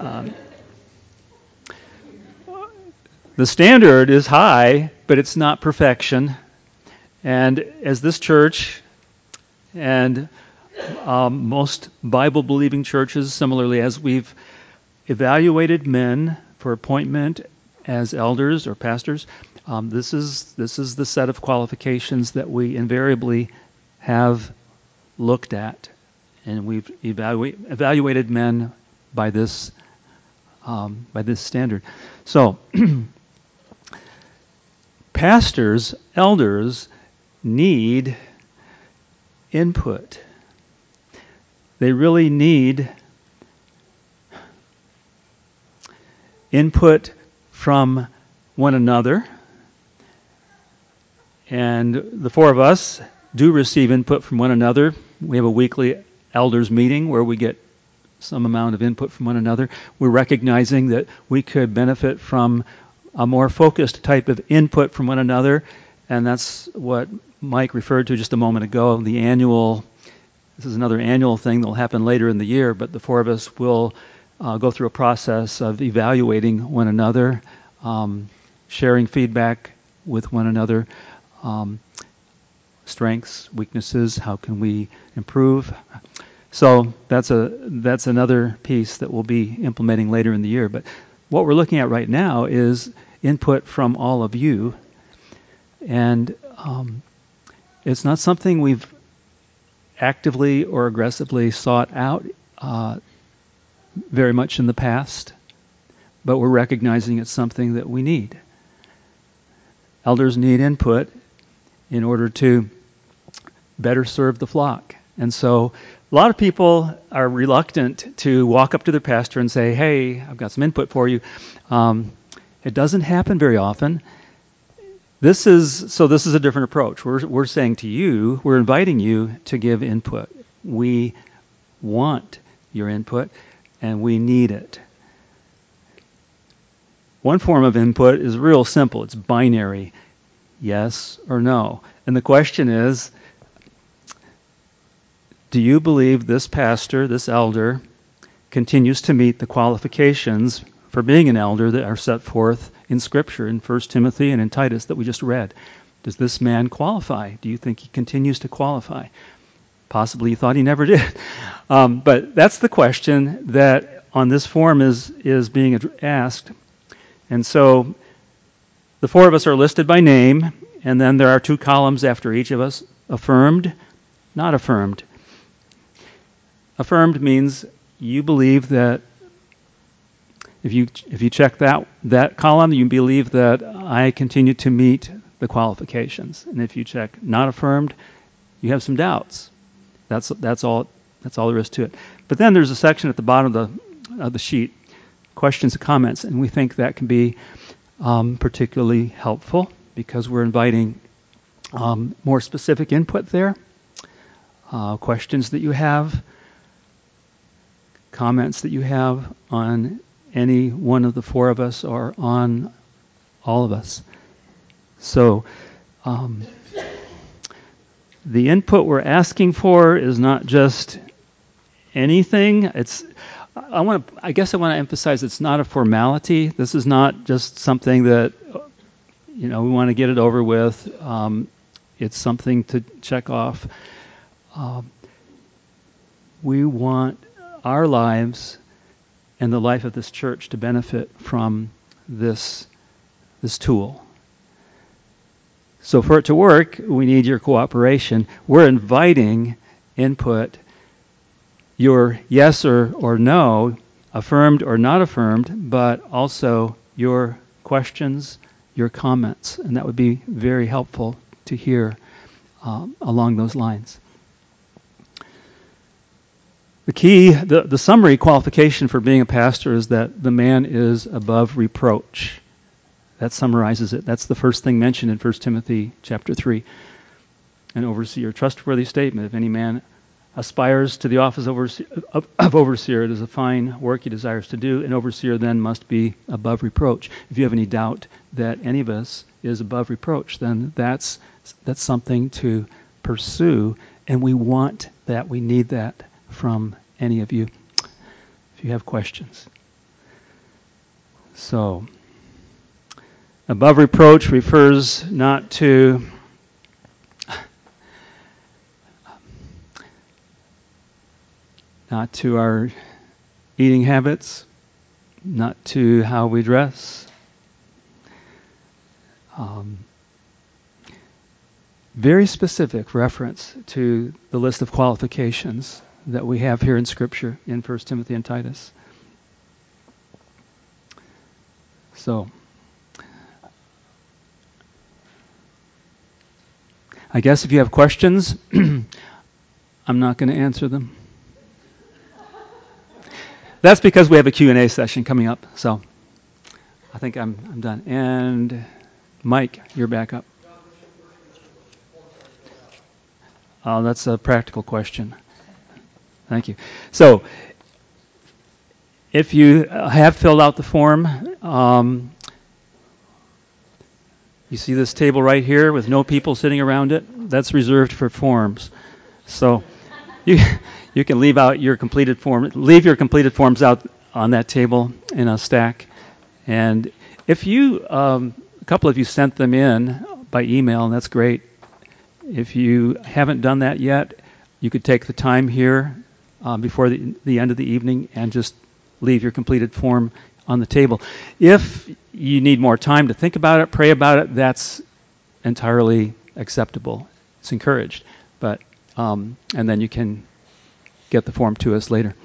The standard is high, but it's not perfection. And as this church and most Bible-believing churches, similarly, as we've evaluated men for appointment as elders or pastors, this is the set of qualifications that we invariably have looked at, and we've evaluated men by this standard. So, pastors, elders need input. They really need input from one another. And the 4 of us do receive input from one another. We have a weekly elders meeting where we get some amount of input from one another. We're recognizing that we could benefit from a more focused type of input from one another, and that's what Mike referred to just a moment ago, this is another annual thing that will happen later in the year, but the 4 of us will go through a process of evaluating one another, sharing feedback with one another, strengths, weaknesses, how can we improve. So that's another piece that we'll be implementing later in the year. But what we're looking at right now is input from all of you, and it's not something we've actively or aggressively sought out very much in the past, but we're recognizing it's something that we need. Elders need input in order to better serve the flock. And so a lot of people are reluctant to walk up to their pastor and say, hey, I've got some input for you. It doesn't happen very often. This is a different approach. We're saying to you, we're inviting you to give input. We want your input, and we need it. One form of input is real simple. It's binary, yes or no. And the question is, do you believe this pastor, this elder, continues to meet the qualifications for being an elder that are set forth in Scripture in 1 Timothy and in Titus that we just read? Does this man qualify? Do you think he continues to qualify? Possibly you thought he never did. But that's the question that on this form is being asked. And so the four of us are listed by name, and then there are two columns after each of us: affirmed, not affirmed. Affirmed means you believe that if you check that column, you believe that I continue to meet the qualifications. And if you check not affirmed, you have some doubts. That's all there is to it. But then there's a section at the bottom of the sheet, questions and comments, and we think that can be particularly helpful because we're inviting more specific input there. Questions that you have, comments that you have on any one of the four of us or on all of us. So the input we're asking for is not just anything. I guess I want to emphasize it's not a formality. This is not just something that we want to get it over with. It's something to check off. We want our lives and the life of this church to benefit from this tool. So for it to work, we need your cooperation. We're inviting input, your yes or no, affirmed or not affirmed, but also your questions, your comments, and that would be very helpful to hear along those lines. The key, the summary qualification for being a pastor is that the man is above reproach. That summarizes it. That's the first thing mentioned in 1 Timothy chapter 3. An overseer, trustworthy statement. If any man aspires to the office of overseer, it is a fine work he desires to do. An overseer then must be above reproach. If you have any doubt that any of us is above reproach, then that's something to pursue, and we want that. We need that from any of you if you have questions. So, above reproach refers not to our eating habits, not to how we dress. Very specific reference to the list of qualifications that we have here in Scripture in 1 Timothy and Titus. So, I guess if you have questions, I'm not going to answer them. That's because we have a Q&A session coming up. So, I think I'm done. And Mike, you're back up. Oh, that's a practical question. Thank you. So, if you have filled out the form, you see this table right here with no people sitting around it? That's reserved for forms. So, you can leave your completed forms out on that table in a stack. And if a couple of you sent them in by email, and that's great. If you haven't done that yet, you could take the time here before the end of the evening and just leave your completed form on the table. If you need more time to think about it, pray about it, that's entirely acceptable. It's encouraged. But and then you can get the form to us later.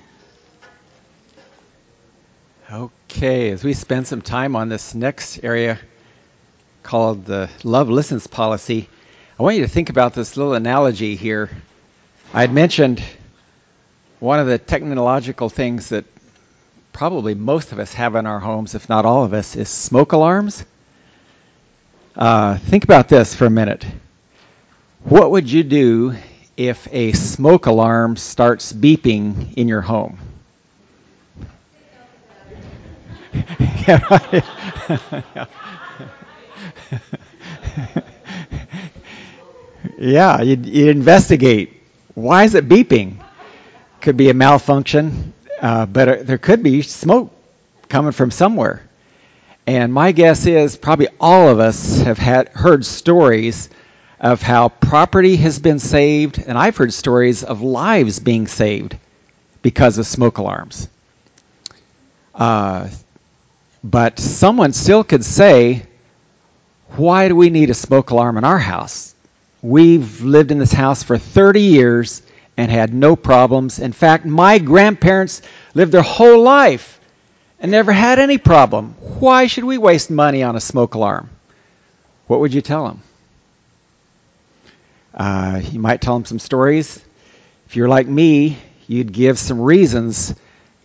Okay, as we spend some time on this next area called the Love Listens policy, I want you to think about this little analogy here. I had mentioned one of the technological things that probably most of us have in our homes, if not all of us, is smoke alarms. Think about this for a minute. What would you do if a smoke alarm starts beeping in your home? Yeah, right. Yeah, you'd investigate. Why is it beeping? Could be a malfunction, but there could be smoke coming from somewhere. And my guess is probably all of us have heard stories of how property has been saved, and I've heard stories of lives being saved because of smoke alarms. But someone still could say, why do we need a smoke alarm in our house? We've lived in this house for 30 years and had no problems. In fact, my grandparents lived their whole life and never had any problem. Why should we waste money on a smoke alarm? What would you tell them? You might tell them some stories. If you're like me, you'd give some reasons.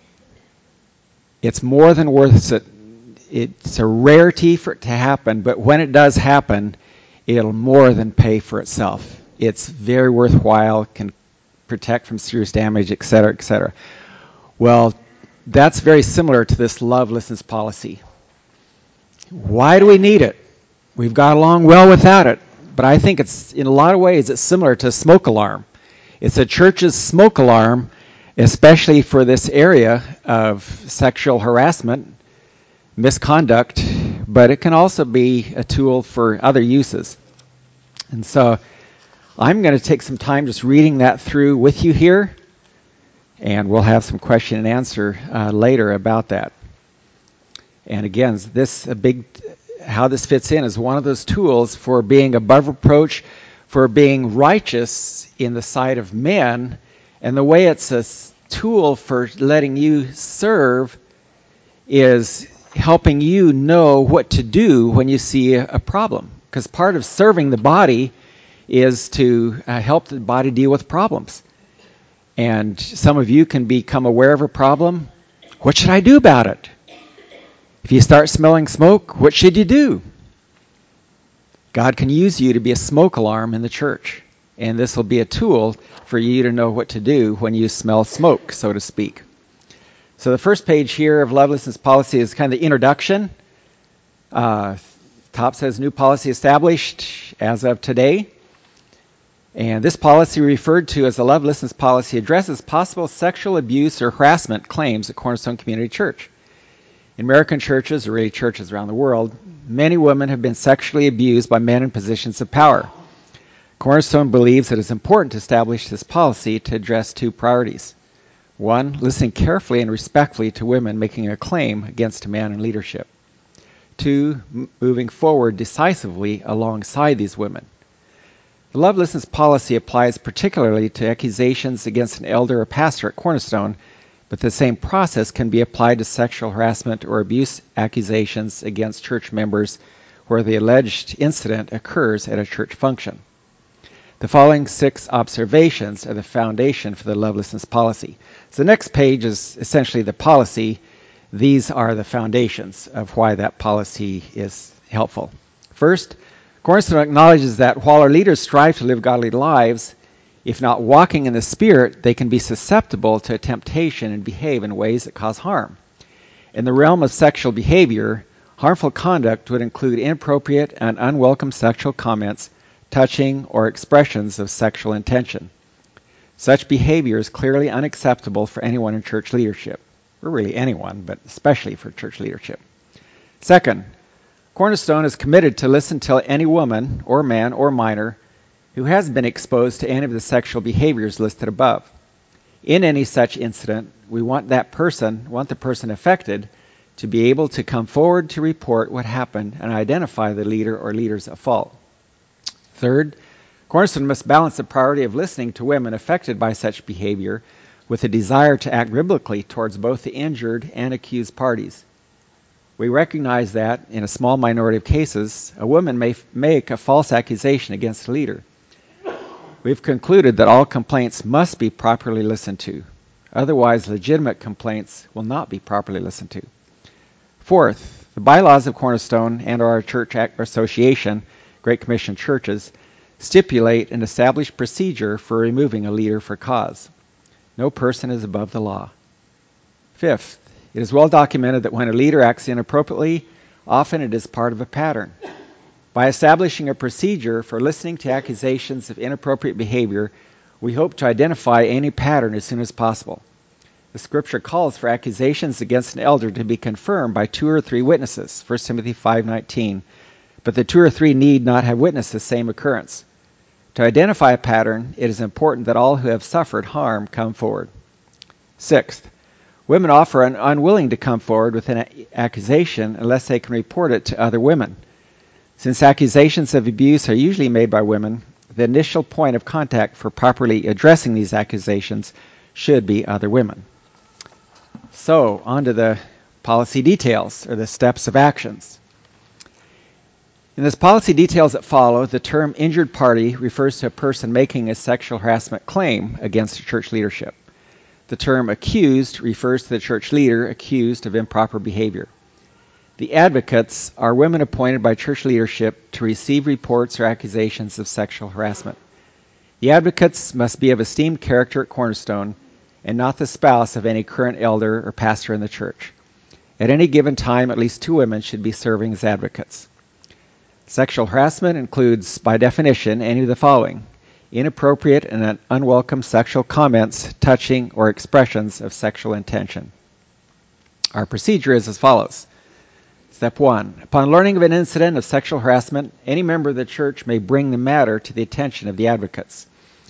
It's more than worth it. It's a rarity for it to happen, but when it does happen, it'll more than pay for itself. It's very worthwhile, can protect from serious damage, et cetera, et cetera. Well, that's very similar to this love listens policy. Why do we need it? We've got along well without it, but I think it's, in a lot of ways, it's similar to a smoke alarm. It's a church's smoke alarm, especially for this area of sexual harassment, misconduct, but it can also be a tool for other uses. And so I'm going to take some time just reading that through with you here, and we'll have some question and answer later about that. And again, how this fits in is one of those tools for being above reproach, for being righteous in the sight of men, and the way it's a tool for letting you serve is helping you know what to do when you see a problem. Because part of serving the body is to help the body deal with problems. And some of you can become aware of a problem. What should I do about it? If you start smelling smoke, what should you do? God can use you to be a smoke alarm in the church. And this will be a tool for you to know what to do when you smell smoke, so to speak. So the first page here of Love Listens Policy is kind of the introduction. Top says new policy established as of today. And this policy, referred to as the Love Listens Policy, addresses possible sexual abuse or harassment claims at Cornerstone Community Church. In American churches, or really churches around the world, many women have been sexually abused by men in positions of power. Cornerstone believes it is important to establish this policy to address two priorities. One, listening carefully and respectfully to women making a claim against a man in leadership. Two, moving forward decisively alongside these women. The Love Listens policy applies particularly to accusations against an elder or pastor at Cornerstone, but the same process can be applied to sexual harassment or abuse accusations against church members where the alleged incident occurs at a church function. The following 6 observations are the foundation for the Love Listens policy. So the next page is essentially the policy. These are the foundations of why that policy is helpful. First, Cornerstone acknowledges that while our leaders strive to live godly lives, if not walking in the Spirit, they can be susceptible to temptation and behave in ways that cause harm. In the realm of sexual behavior, harmful conduct would include inappropriate and unwelcome sexual comments, touching, or expressions of sexual intention. Such behavior is clearly unacceptable for anyone in church leadership. Or really anyone, but especially for church leadership. Second, Cornerstone is committed to listen to any woman, or man, or minor who has been exposed to any of the sexual behaviors listed above. In any such incident, we want the person affected to be able to come forward to report what happened and identify the leader or leaders at fault. Third, Cornerstone must balance the priority of listening to women affected by such behavior with a desire to act biblically towards both the injured and accused parties. We recognize that, in a small minority of cases, a woman may make a false accusation against a leader. We've concluded that all complaints must be properly listened to. Otherwise, legitimate complaints will not be properly listened to. Fourth, the bylaws of Cornerstone and our church association, Great Commission churches, stipulate an established procedure for removing a leader for cause. No person is above the law. Fifth, it is well documented that when a leader acts inappropriately, often it is part of a pattern. By establishing a procedure for listening to accusations of inappropriate behavior, We hope to identify any pattern as soon as possible. The scripture calls for accusations against an elder to be confirmed by 2 or 3 witnesses, 1 Timothy 5:19. But the 2 or 3 need not have witnessed the same occurrence. To identify a pattern, it is important that all who have suffered harm come forward. Sixth, women often are unwilling to come forward with an accusation unless they can report it to other women. Since accusations of abuse are usually made by women, the initial point of contact for properly addressing these accusations should be other women. So, on to the policy details, or the steps of actions. In the policy details that follow, the term injured party refers to a person making a sexual harassment claim against the church leadership. The term accused refers to the church leader accused of improper behavior. The advocates are women appointed by church leadership to receive reports or accusations of sexual harassment. The advocates must be of esteemed character at Cornerstone and not the spouse of any current elder or pastor in the church. At any given time, at least 2 women should be serving as advocates. Sexual harassment includes, by definition, any of the following: inappropriate and unwelcome sexual comments, touching, or expressions of sexual intention. Our procedure is as follows. Step 1. Upon learning of an incident of sexual harassment, any member of the church may bring the matter to the attention of the advocates.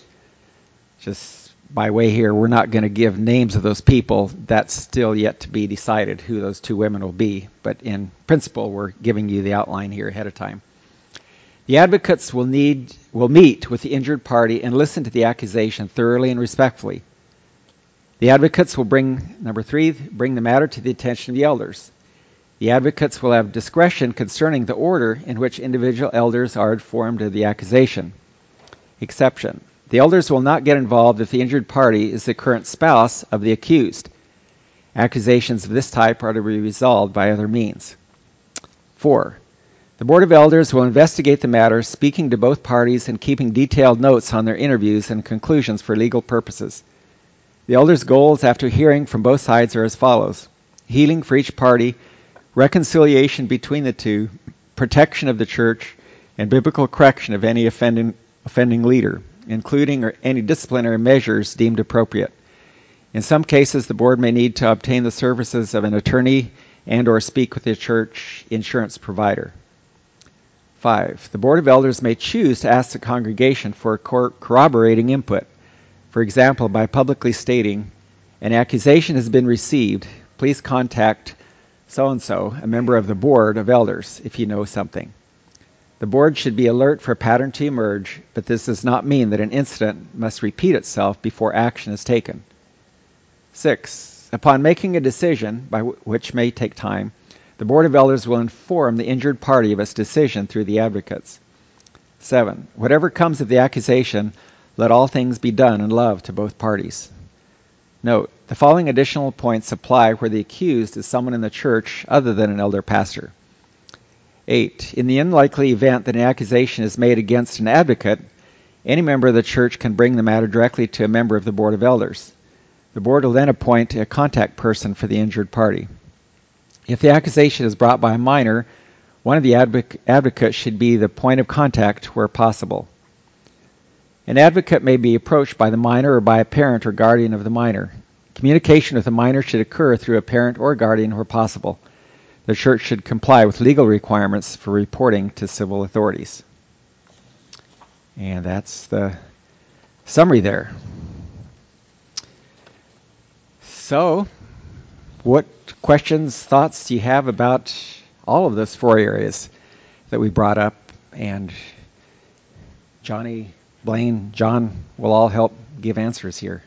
Just by way here, we're not going to give names of those people. That's still yet to be decided who those 2 women will be. But in principle, we're giving you the outline here ahead of time. The advocates will meet with the injured party and listen to the accusation thoroughly and respectfully. The advocates will number 3, bring the matter to the attention of the elders. The advocates will have discretion concerning the order in which individual elders are informed of the accusation. Exception: the elders will not get involved if the injured party is the current spouse of the accused. Accusations of this type are to be resolved by other means. 4. The Board of Elders will investigate the matter, speaking to both parties and keeping detailed notes on their interviews and conclusions for legal purposes. The elders' goals after hearing from both sides are as follows: healing for each party, reconciliation between the two, protection of the church, and biblical correction of any offending leader, including any disciplinary measures deemed appropriate. In some cases, the board may need to obtain the services of an attorney and/or speak with the church insurance provider. 5. The Board of Elders may choose to ask the congregation for corroborating input. For example, by publicly stating, "An accusation has been received. Please contact so-and-so, a member of the Board of Elders, if you know something." The board should be alert for a pattern to emerge, but this does not mean that an incident must repeat itself before action is taken. 6. Upon making a decision, which may take time, the Board of Elders will inform the injured party of its decision through the advocates. 7. Whatever comes of the accusation, let all things be done in love to both parties. Note, the following additional points apply where the accused is someone in the church other than an elder pastor. 8. In the unlikely event that an accusation is made against an advocate, any member of the church can bring the matter directly to a member of the Board of Elders. The board will then appoint a contact person for the injured party. If the accusation is brought by a minor, one of the advocates should be the point of contact where possible. An advocate may be approached by the minor or by a parent or guardian of the minor. Communication with the minor should occur through a parent or guardian where possible. The church should comply with legal requirements for reporting to civil authorities. And that's the summary there. So, what questions, thoughts do you have about all of those 4 areas that we brought up? And Johnny, Blaine, John will all help give answers here.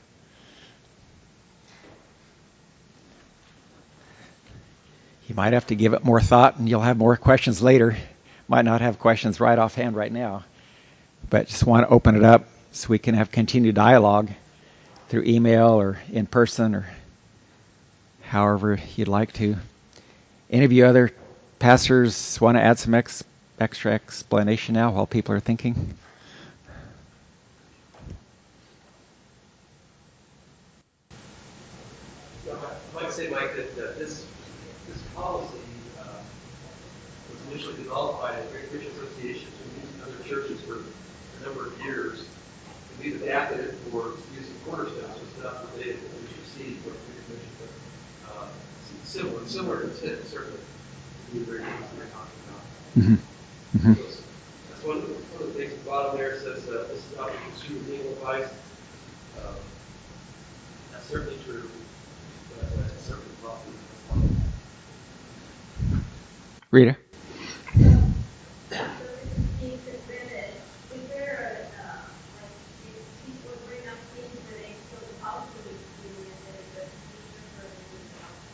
You might have to give it more thought and you'll have more questions later. Might not have questions right offhand right now, but just want to open it up so we can have continued dialogue through email or in person or however you'd like to. Any of you other pastors want to add some extra explanation now while people are thinking? I might say, Mike, that this policy was initially developed by Great Christian Associations and other churches for a number of years. we've adapted it for use in Cornerstone, so it's not the data that we received from the commission, but similar intent, certainly, to do the very things that we're talking about. Mm-hmm. Mm-hmm. So that's one of the things at the bottom there says this is not consumer legal advice. That's certainly true, but it's certainly probably Rita? So this is being submitted. Is there like, if people bring up things where they feel the policy needs to be amended, but procedures are amended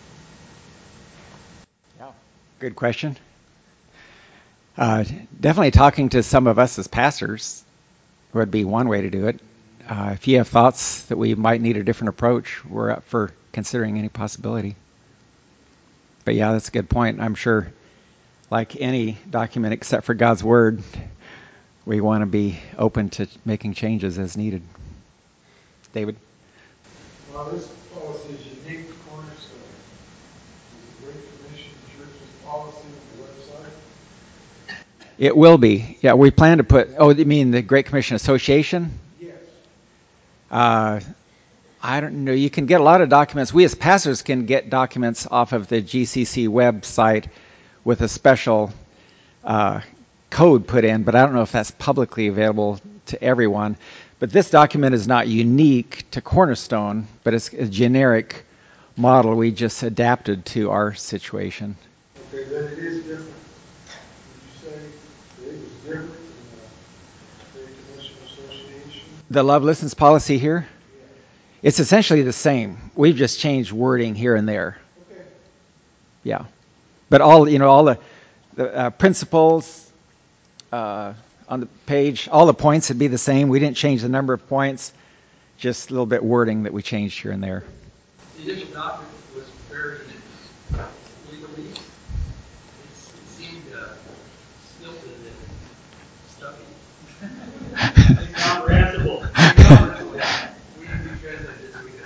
policy? Yeah. Good question. Definitely talking to some of us as pastors would be one way to do it. If you have thoughts that we might need a different approach, we're up for considering any possibility. But yeah, that's a good point. I'm sure, like any document except for God's Word, we want to be open to making changes as needed. David? Well, this policy is unique to Cornerstone. Is the Great Commission Church's policy on the website? It will be. Yeah, we plan to put, oh, you mean the Great Commission Association? Yes. I don't know. You can get a lot of documents. We as pastors can get documents off of the GCC website with a special code put in, but I don't know if that's publicly available to everyone. But this document is not unique to Cornerstone, but it's a generic model we just adapted to our situation. Okay, then it is different. Would you say that it was different in the Great Commission Association? The Love Listens policy here? It's essentially the same. We've just changed wording here and there. Okay. Yeah. But all the principles on the page, all the points would be the same. We didn't change the number of points, just a little bit wording that we changed here and there. The initial document was very legalese. It seemed stilted and stuffy. Incomprehensible. We translated it so we could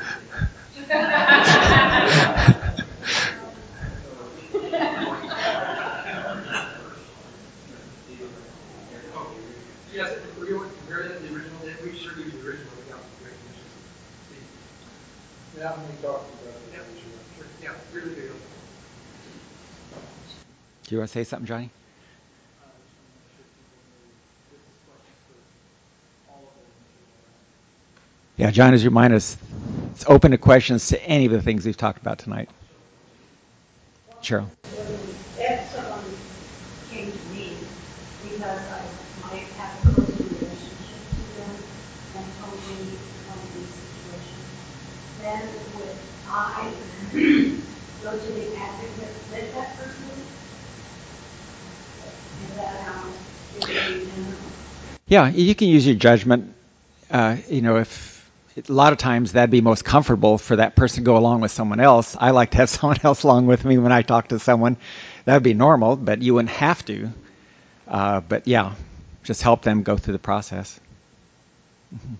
Yes, if we want to compare that to the original, we sure use the original without the Great Commission. Yeah, we talked about that. Yeah, sure. Yeah, really good. Do you want to say something, Johnny? Yeah, John, as you remind us, it's open to questions to any of the things we've talked about tonight. Cheryl. If someone came to me because I might have a close relationship to them and told me one of these situations, then would I go to the advocate with that person? Is that how it would be done? Yeah, you can use your judgment. If a lot of times that'd be most comfortable for that person to go along with someone else. I like to have someone else along with me when I talk to someone. That would be normal, but you wouldn't have to. But yeah, just help them go through the process. Mm-hmm.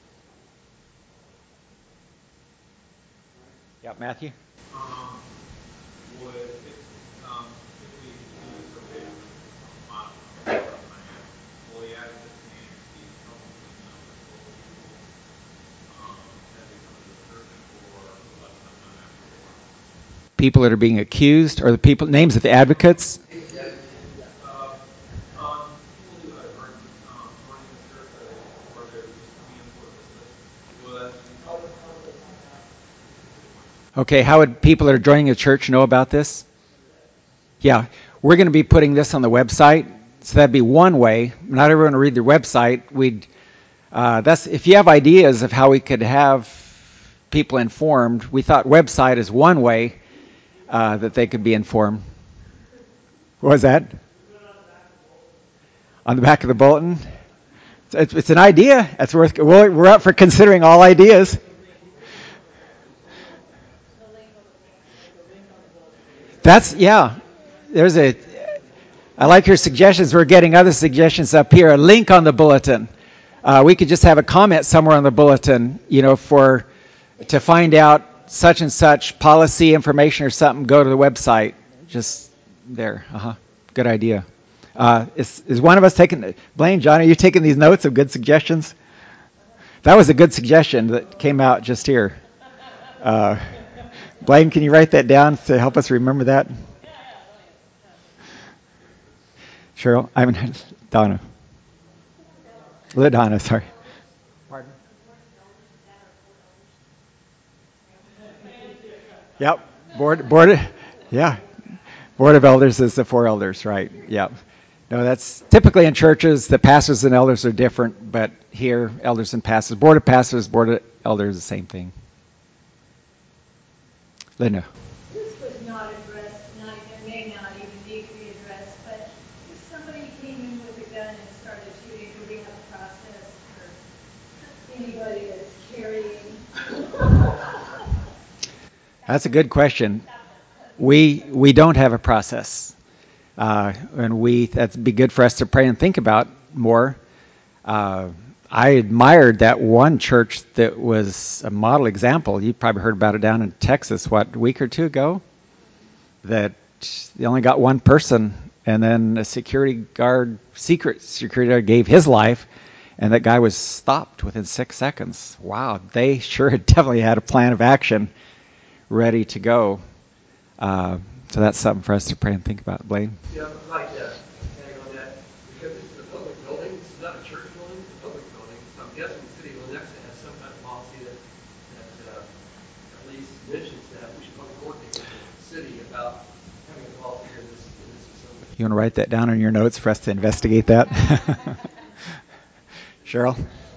Yeah, Matthew? Would if we do this okay modify will the advocate's name be publicly known to local people as they come to the church or let them know afterwards? People that are being accused, or the people names of the advocates? People who are joining the church or they're just coming in for a visit. Will that be public? Okay, how would people that are joining the church know about this? Yeah, we're going to be putting this on the website, so that'd be one way. Not everyone will read the website. That's if you have ideas of how we could have people informed. We thought website is one way that they could be informed. What was that? On the back of the bulletin? It's an idea. That's worth. We're up for considering all ideas. I like your suggestions. We're getting other suggestions up here. A link on the bulletin. We could just have a comment somewhere on the bulletin, to find out such and such policy information or something. Go to the website. Just there. Good idea. Is one of us taking? Blaine, John, are you taking these notes of good suggestions? That was a good suggestion that came out just here. Blaine, can you write that down to help us remember that? Cheryl? I mean, Donna. Donna, sorry. Pardon? Yep. Yeah. Board of Elders is the 4 elders, right? Yep. No, that's typically in churches, the pastors and elders are different, but here, elders and pastors, board of pastors, board of elders, the same thing. Linda. This was not addressed tonight, and may not even need to be addressed, but if somebody came in with a gun and started shooting, do we have a process for anybody that's carrying? That's a good question. We don't have a process. And that'd be good for us to pray and think about more. I admired that one church that was a model example. You probably heard about it down in Texas, a week or two ago? That they only got one person, and then a secret security guard gave his life, and that guy was stopped within 6 seconds. Wow, they sure definitely had a plan of action ready to go. So that's something for us to pray and think about. Blaine? Yeah, I'd like to tag on that because this is a public building. This is not a church building. It's a public building. So I'm guessing the city of Lenexa has some kind of policy that at least mentions that. We should probably coordinate with the city about having a policy in this facility. You want to write that down in your notes for us to investigate that? Cheryl?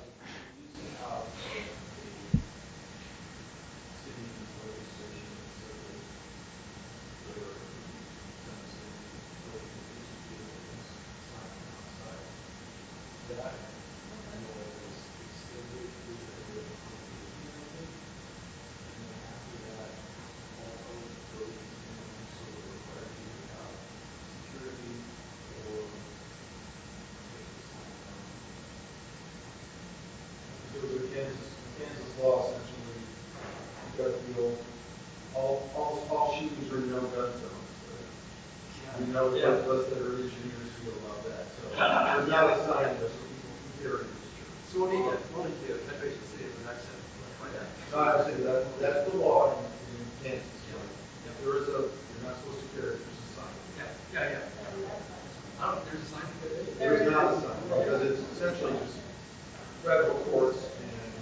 Because of Kansas law, essentially, you've got to feel all shootings are no gun zones. We know those of us that are engineers feel about that. So there's not a sign there, so people can carry this church. So we'll need to touch base with the city of Lenexa and find out. No, I say that's the law in Kansas. If there is you're not supposed to carry it, there's a sign. Yeah. I don't know if there's a sign. There's not a sign, because it's essentially just federal courts and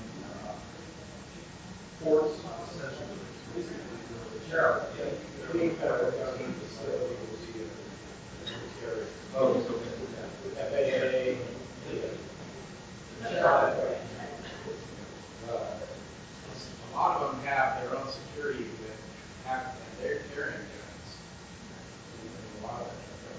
courts, essentially. Yeah. Oh, it's okay. A lot of them have their own security and they're carrying guns. And a lot of them are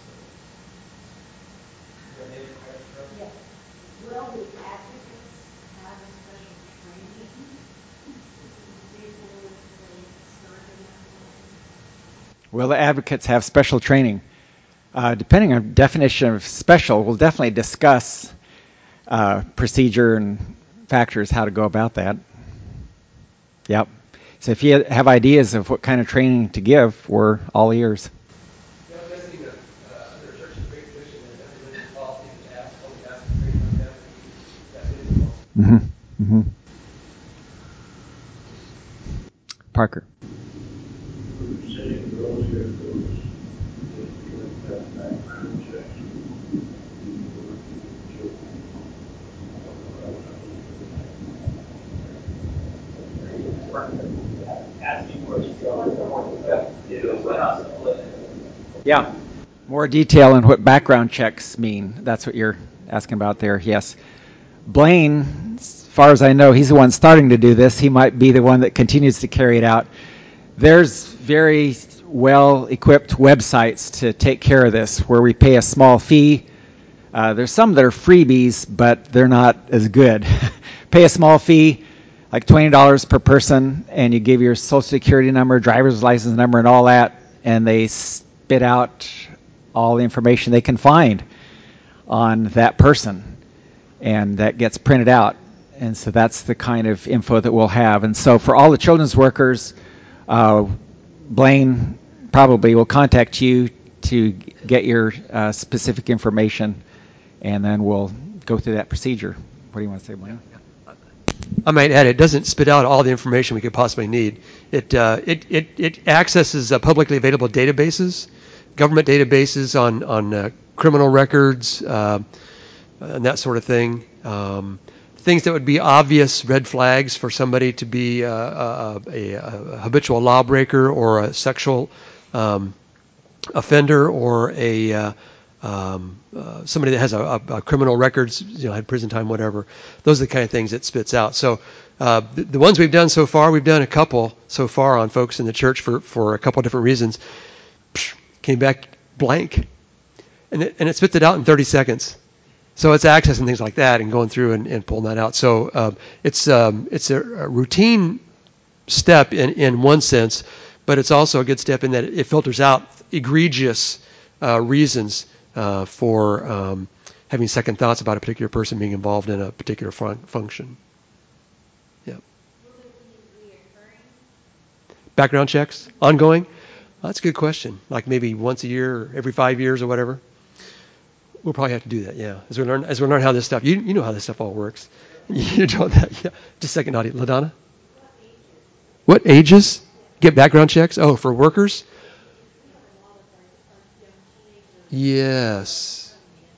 Yes. Will the advocates have a special training before they start in that line? Will the advocates have special training? Depending on definition of special, we'll definitely discuss procedure and factors, how to go about that. Yep. So if you have ideas of what kind of training to give, we're all ears. Yeah, I'm guessing that under Church of Great Commission and every policy that asks, public asks for training like that, that's it. Mm-hmm. Mm-hmm. Parker. Yeah. More detail on what background checks mean. That's what you're asking about there. Yes. Blaine, as far as I know, he's the one starting to do this. He might be the one that continues to carry it out. There's very well-equipped websites to take care of this where we pay a small fee. There's some that are freebies, but they're not as good. Pay a small fee, like $20 per person, and you give your social security number, driver's license number, and all that, and they spit out all the information they can find on that person, and that gets printed out. And so that's the kind of info that we'll have. And so for all the children's workers, Blaine probably will contact you to get your specific information, and then we'll go through that procedure. What do you want to say, Blaine? I might add, it doesn't spit out all the information we could possibly need. It accesses publicly available databases, government databases on criminal records and that sort of thing. Things that would be obvious red flags for somebody to be a habitual lawbreaker or a sexual offender or somebody that has a criminal records, had prison time, whatever. Those are the kind of things it spits out. So the ones we've done so far, we've done a couple so far on folks in the church for a couple of different reasons. Came back blank, and it spits it out in 30 seconds. So it's accessing things like that and going through and pulling that out. So it's a routine step in one sense, but it's also a good step in that it filters out egregious reasons for having second thoughts about a particular person being involved in a particular function. Yeah. Background checks, ongoing. That's a good question. Like maybe once a year, or every 5 years, or whatever. We'll probably have to do that. Yeah, as we learn how this stuff. You know how this stuff all works. You know that. Yeah. Just a second, Nadia. LaDonna. What ages get background checks? Oh, for workers. Yes.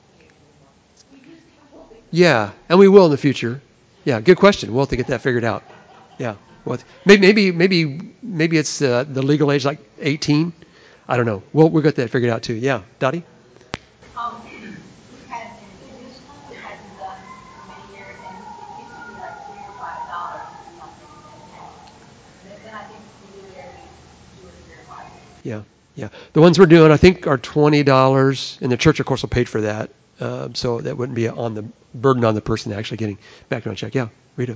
Yeah, and we will in the future. Yeah, good question. We'll have to get that figured out. Yeah. Well, maybe it's the legal age like 18. I don't know. We'll get that figured out too. Yeah, Dottie. We had an traditional that hasn't done for many years, and it used to be like $3 or $5 or something. And then I think we do it every 2 or 3 or 5 years. Yeah. The ones we're doing, I think, are $20, and the church, of course, will pay for that. So that wouldn't be on the burden on the person actually getting background check. Yeah, Rita.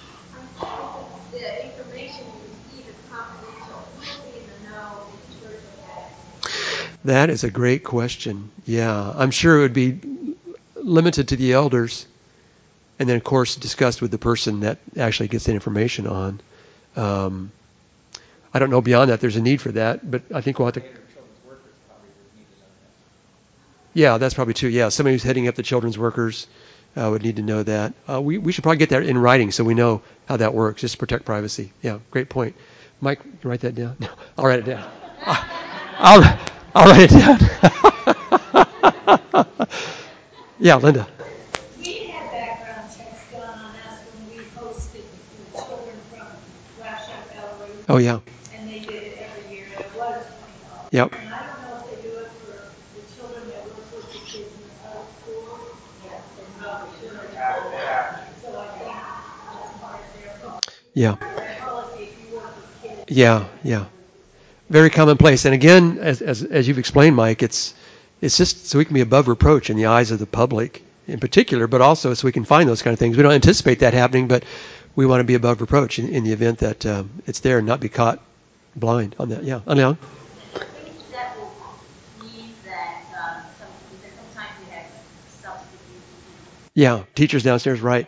The information you receive is confidential. Who will be in the know in the church of that? That is a great question. Yeah, I'm sure it would be limited to the elders, and then, of course, discussed with the person that actually gets the information on. I don't know beyond that there's a need for that, but I think we'll have to. Yeah, that's probably true. Yeah, somebody who's heading up the children's workers would need to know that. We should probably get that in writing so we know how that works, just to protect privacy. Yeah, great point. Mike, write that down. No, I'll write it down. I'll write it down. Yeah, Linda. We had background checks done on us when we hosted the children from Russia, Belarus. Oh, yeah. And they did it every year, and it was $20. Yep. And I don't know if they do it for the children that work with the kids in the other schools. Yes, they probably should. So I think that's part of their policy. Yeah. Their policy, if you work with kids. Yeah. Very commonplace. And again, as you've explained, Mike, it's just so we can be above reproach in the eyes of the public in particular, but also so we can find those kind of things. We don't anticipate that happening, but we want to be above reproach in the event that it's there and not be caught blind on that. Yeah. Anion? I think that will mean that sometimes we have substitutes. Yeah, teachers downstairs, right.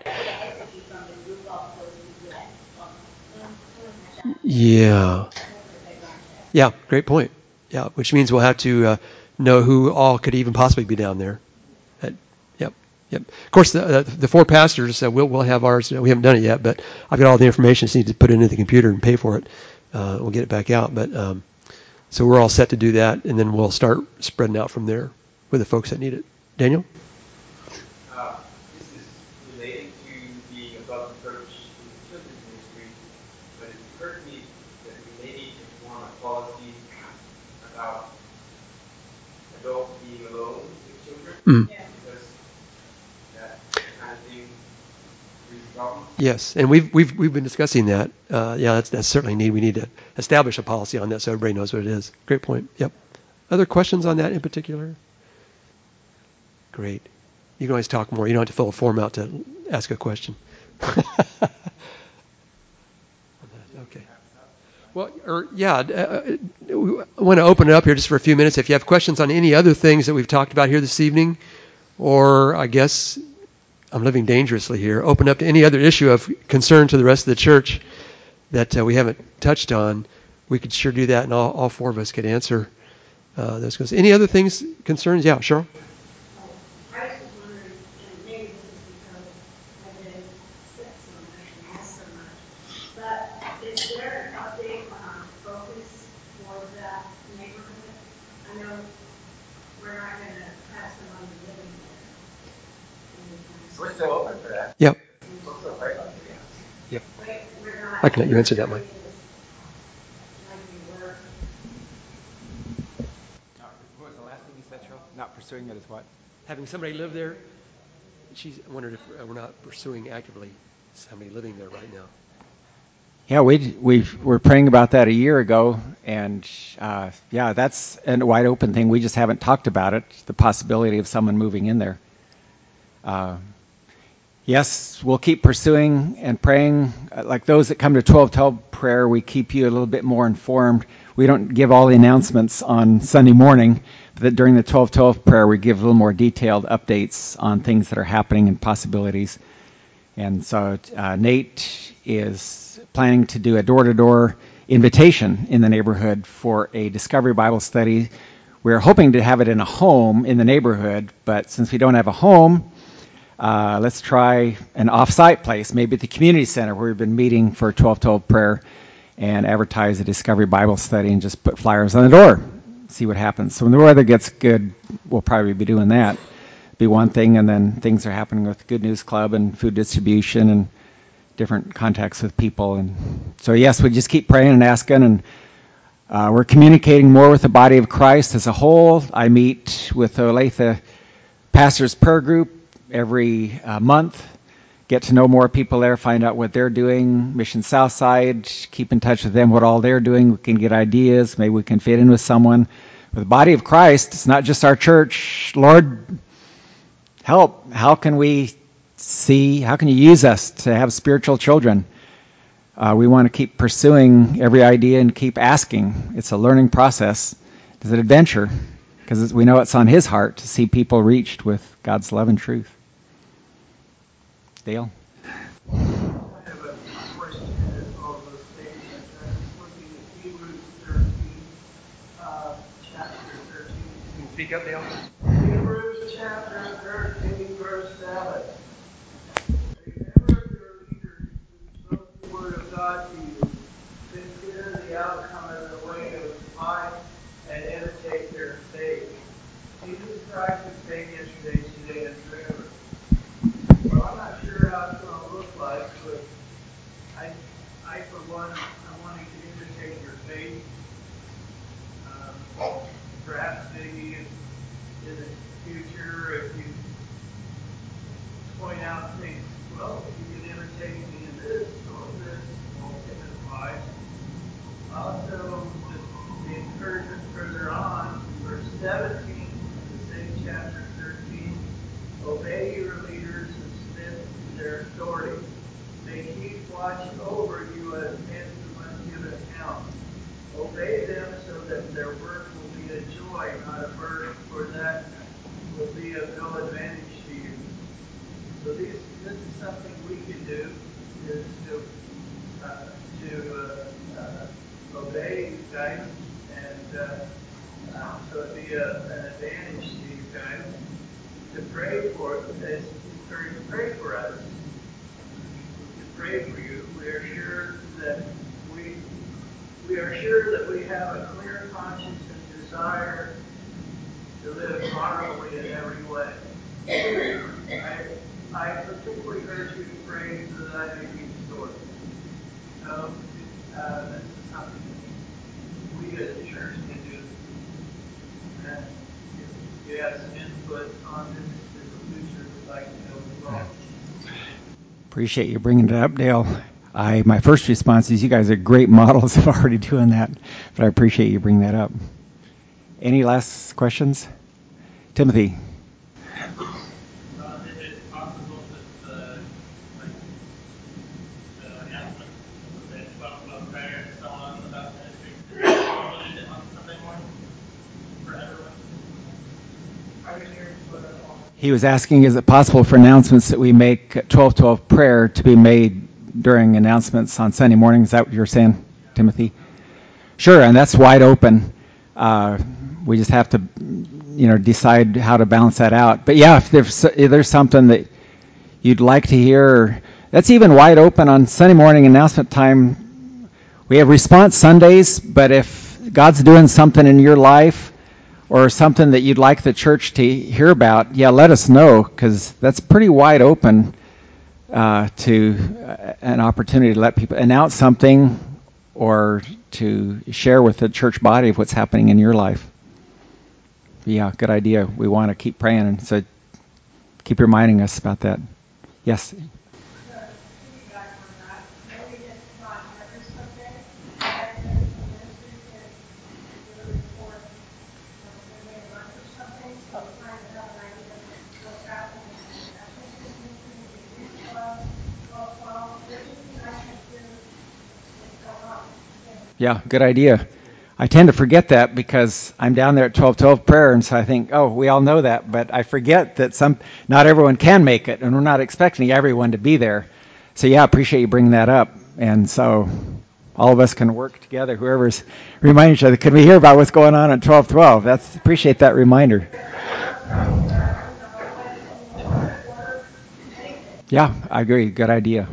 Yeah, great point. Yeah, which means we'll have to know who all could even possibly be down there. Yep. Of course, the 4 pastors, we'll have ours. We haven't done it yet, but I've got all the information. Just need to put it into the computer and pay for it. We'll get it back out. But so we're all set to do that, and then we'll start spreading out from there with the folks that need it. Daniel? This is related to being above reproach in the children's ministry, but it occurred to me that we may need to form a policy about adults being alone with children. Mm. Because that kind of thing brings problems. Yes, and we've been discussing that. That's certainly a need. We need to establish a policy on that so everybody knows what it is. Great point. Yep. Other questions on that in particular? Great. You can always talk more. You don't have to fill a form out to ask a question. Okay. Well, I want to open it up here just for a few minutes. If you have questions on any other things that we've talked about here this evening, or I guess I'm living dangerously here, open up to any other issue of concern to the rest of the church that we haven't touched on, we could sure do that, and all 4 of us could answer those questions. Any other things, concerns? Yeah, Cheryl? I was just wondering, and maybe this is because I've been sick so much and We're still open for that. Yep. We'll still pray about it. Yep. I can let you answer that, Mike. What was the last thing you said, Cheryl? Not pursuing it as what? Having somebody live there, I wondered if we're not pursuing actively somebody living there right now. Yeah, we were praying about that a year ago, and yeah, that's a wide open thing. We just haven't talked about it, the possibility of someone moving in there. Yes, we'll keep pursuing and praying. Like those that come to 1212 prayer, we keep you a little bit more informed. We don't give all the announcements on Sunday morning, but during the 1212 prayer, we give a little more detailed updates on things that are happening and possibilities. And so Nate is planning to do a door-to-door invitation in the neighborhood for a Discovery Bible study. We're hoping to have it in a home in the neighborhood, but since we don't have a home, let's try an off-site place, maybe at the community center where we've been meeting for 1212 prayer, and advertise a Discovery Bible study and just put flyers on the door, see what happens. So when the weather gets good, we'll probably be doing that. Be one thing, and then things are happening with Good News Club and food distribution and different contacts with people. And so yes, we just keep praying and asking, and we're communicating more with the body of Christ as a whole. I meet with the Olathe Pastors Prayer Group every month, get to know more people there, find out what they're doing. Mission Southside, keep in touch with them, what all they're doing. We can get ideas. Maybe we can fit in with someone. With the body of Christ, it's not just our church. Lord, help. How can we see, how can you use us to have spiritual children? We want to keep pursuing every idea and keep asking. It's a learning process. It's an adventure because we know it's on His heart to see people reached with God's love and truth. Dale? I have a question in all of those statements. I was looking at Hebrews 13, chapter 13. Can you speak up, Dale? Hebrews chapter 13, verse 7. Remember your leaders who spoke the word of God to you. Consider the outcome of the way of life and imitate their faith. Jesus Christ is the same yesterday, today, and forever. Well, I'm not sure how it's going to look like, but I for one, I'm wanting to imitate your faith. Perhaps maybe in the future, if you point out things, well, you can imitate me in this or this, will apply. Also, the encouragement further on, verse 17, the same chapter 13, obey your leaders and submit to their authority. They keep watch over you as men who must give an account. Obey them so that their work will be a joy, not a burden, for that will be of no advantage to you. So this is something we can do, is to obey you guys, and so it'd be an advantage to you guys to pray for us, as to pray for us. We can pray for you. We are sure that we have a clear conscience and desire to live honorably in every way. I particularly urge you to pray so that I may be restored. So, this is something we as a church can do. And if you have some input on this in the future, we'd like to know as well. Appreciate you bringing it up, Dale. My first response is you guys are great models of already doing that, but I appreciate you bringing that up. Any last questions? Timothy? Is it possible that the announcement that 12 prayer and so on about ministry included on Sunday morning for everyone? I didn't hear what that's all. He was asking, is it possible for announcements that we make at 12:12 prayer to be made during announcements on Sunday morning? Is that what you're saying, Timothy? Sure, and that's wide open. We just have to, decide how to balance that out. But yeah, if there's something that you'd like to hear, that's even wide open on Sunday morning announcement time. We have response Sundays, but if God's doing something in your life, or something that you'd like the church to hear about, yeah, let us know, because that's pretty wide open to an opportunity to let people announce something or to share with the church body of what's happening in your life. Yeah, good idea. We want to keep praying, and so keep reminding us about that. Yes? Yeah, good idea. I tend to forget that because I'm down there at 12:12 prayer, and so I think, oh, we all know that, but I forget that not everyone can make it, and we're not expecting everyone to be there. So yeah, I appreciate you bringing that up, and so all of us can work together. Whoever's reminding each other, can we hear about what's going on at 12:12? Appreciate that reminder. Yeah, I agree. Good idea.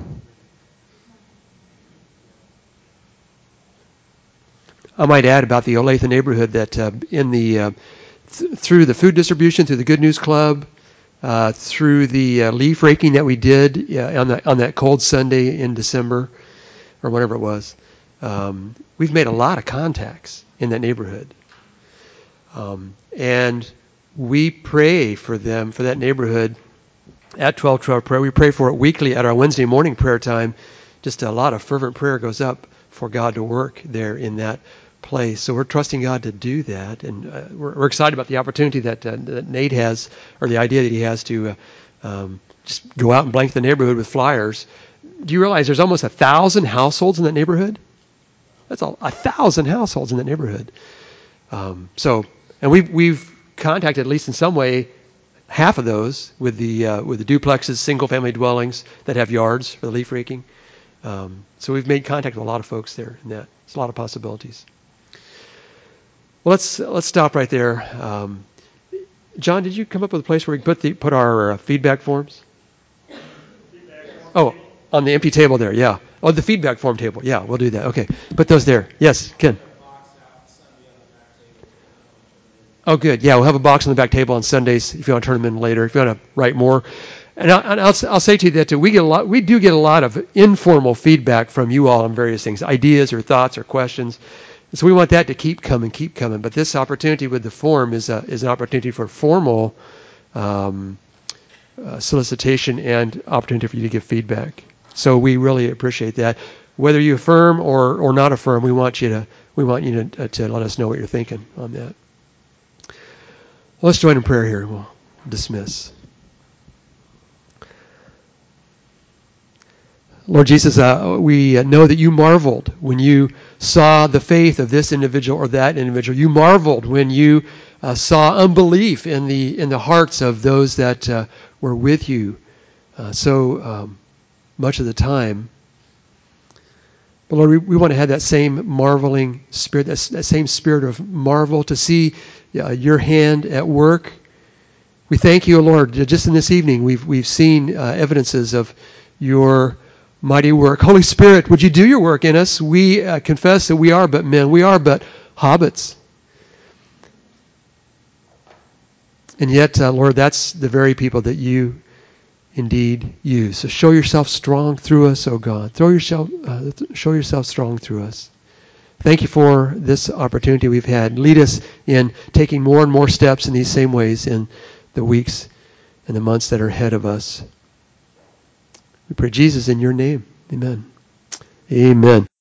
I might add about the Olathe neighborhood that through the food distribution, through the Good News Club, through the leaf raking that we did on that cold Sunday in December, or whatever it was, we've made a lot of contacts in that neighborhood. And we pray for them, for that neighborhood, at 12:12 prayer. We pray for it weekly at our Wednesday morning prayer time. Just a lot of fervent prayer goes up for God to work there in that place. So we're trusting God to do that, and we're excited about the opportunity that Nate has, or the idea that he has to just go out and blanket the neighborhood with flyers. Do you realize there's almost 1,000 households in that neighborhood? That's 1,000 households in that neighborhood. And we've contacted, at least in some way, half of those with the duplexes, single-family dwellings that have yards for the leaf raking. So we've made contact with a lot of folks there, and there's a lot of possibilities. Well, let's stop right there. John, did you come up with a place where we can put our feedback forms? Oh, on the empty table there, yeah. Oh, the feedback form table. Yeah, we'll do that. Okay, put those there. Yes, Ken. Oh, good. Yeah, we'll have a box on the back table on Sundays if you want to turn them in later, if you want to write more. And I'll say to you that we do get a lot of informal feedback from you all on various things, ideas or thoughts or questions. So we want that to keep coming. But this opportunity with the form is an opportunity for formal solicitation and opportunity for you to give feedback. So we really appreciate that. Whether you affirm or not affirm, we want you to let us know what you're thinking on that. Well, let's join in prayer here. We'll dismiss. Lord Jesus, we know that you marveled when you saw the faith of this individual or that individual. You marveled when you saw unbelief in the hearts of those that were with you so much of the time. But Lord, we want to have that same marveling spirit, that same spirit of marvel, to see your hand at work. We thank you, Lord. Just in this evening, we've seen evidences of your mighty work. Holy Spirit, would you do your work in us? We confess that we are but men. We are but hobbits. And yet, Lord, that's the very people that you indeed use. So show yourself strong through us, O God. Show yourself strong through us. Thank you for this opportunity we've had. Lead us in taking more and more steps in these same ways in the weeks and the months that are ahead of us. We pray, Jesus, in your name. Amen. Amen.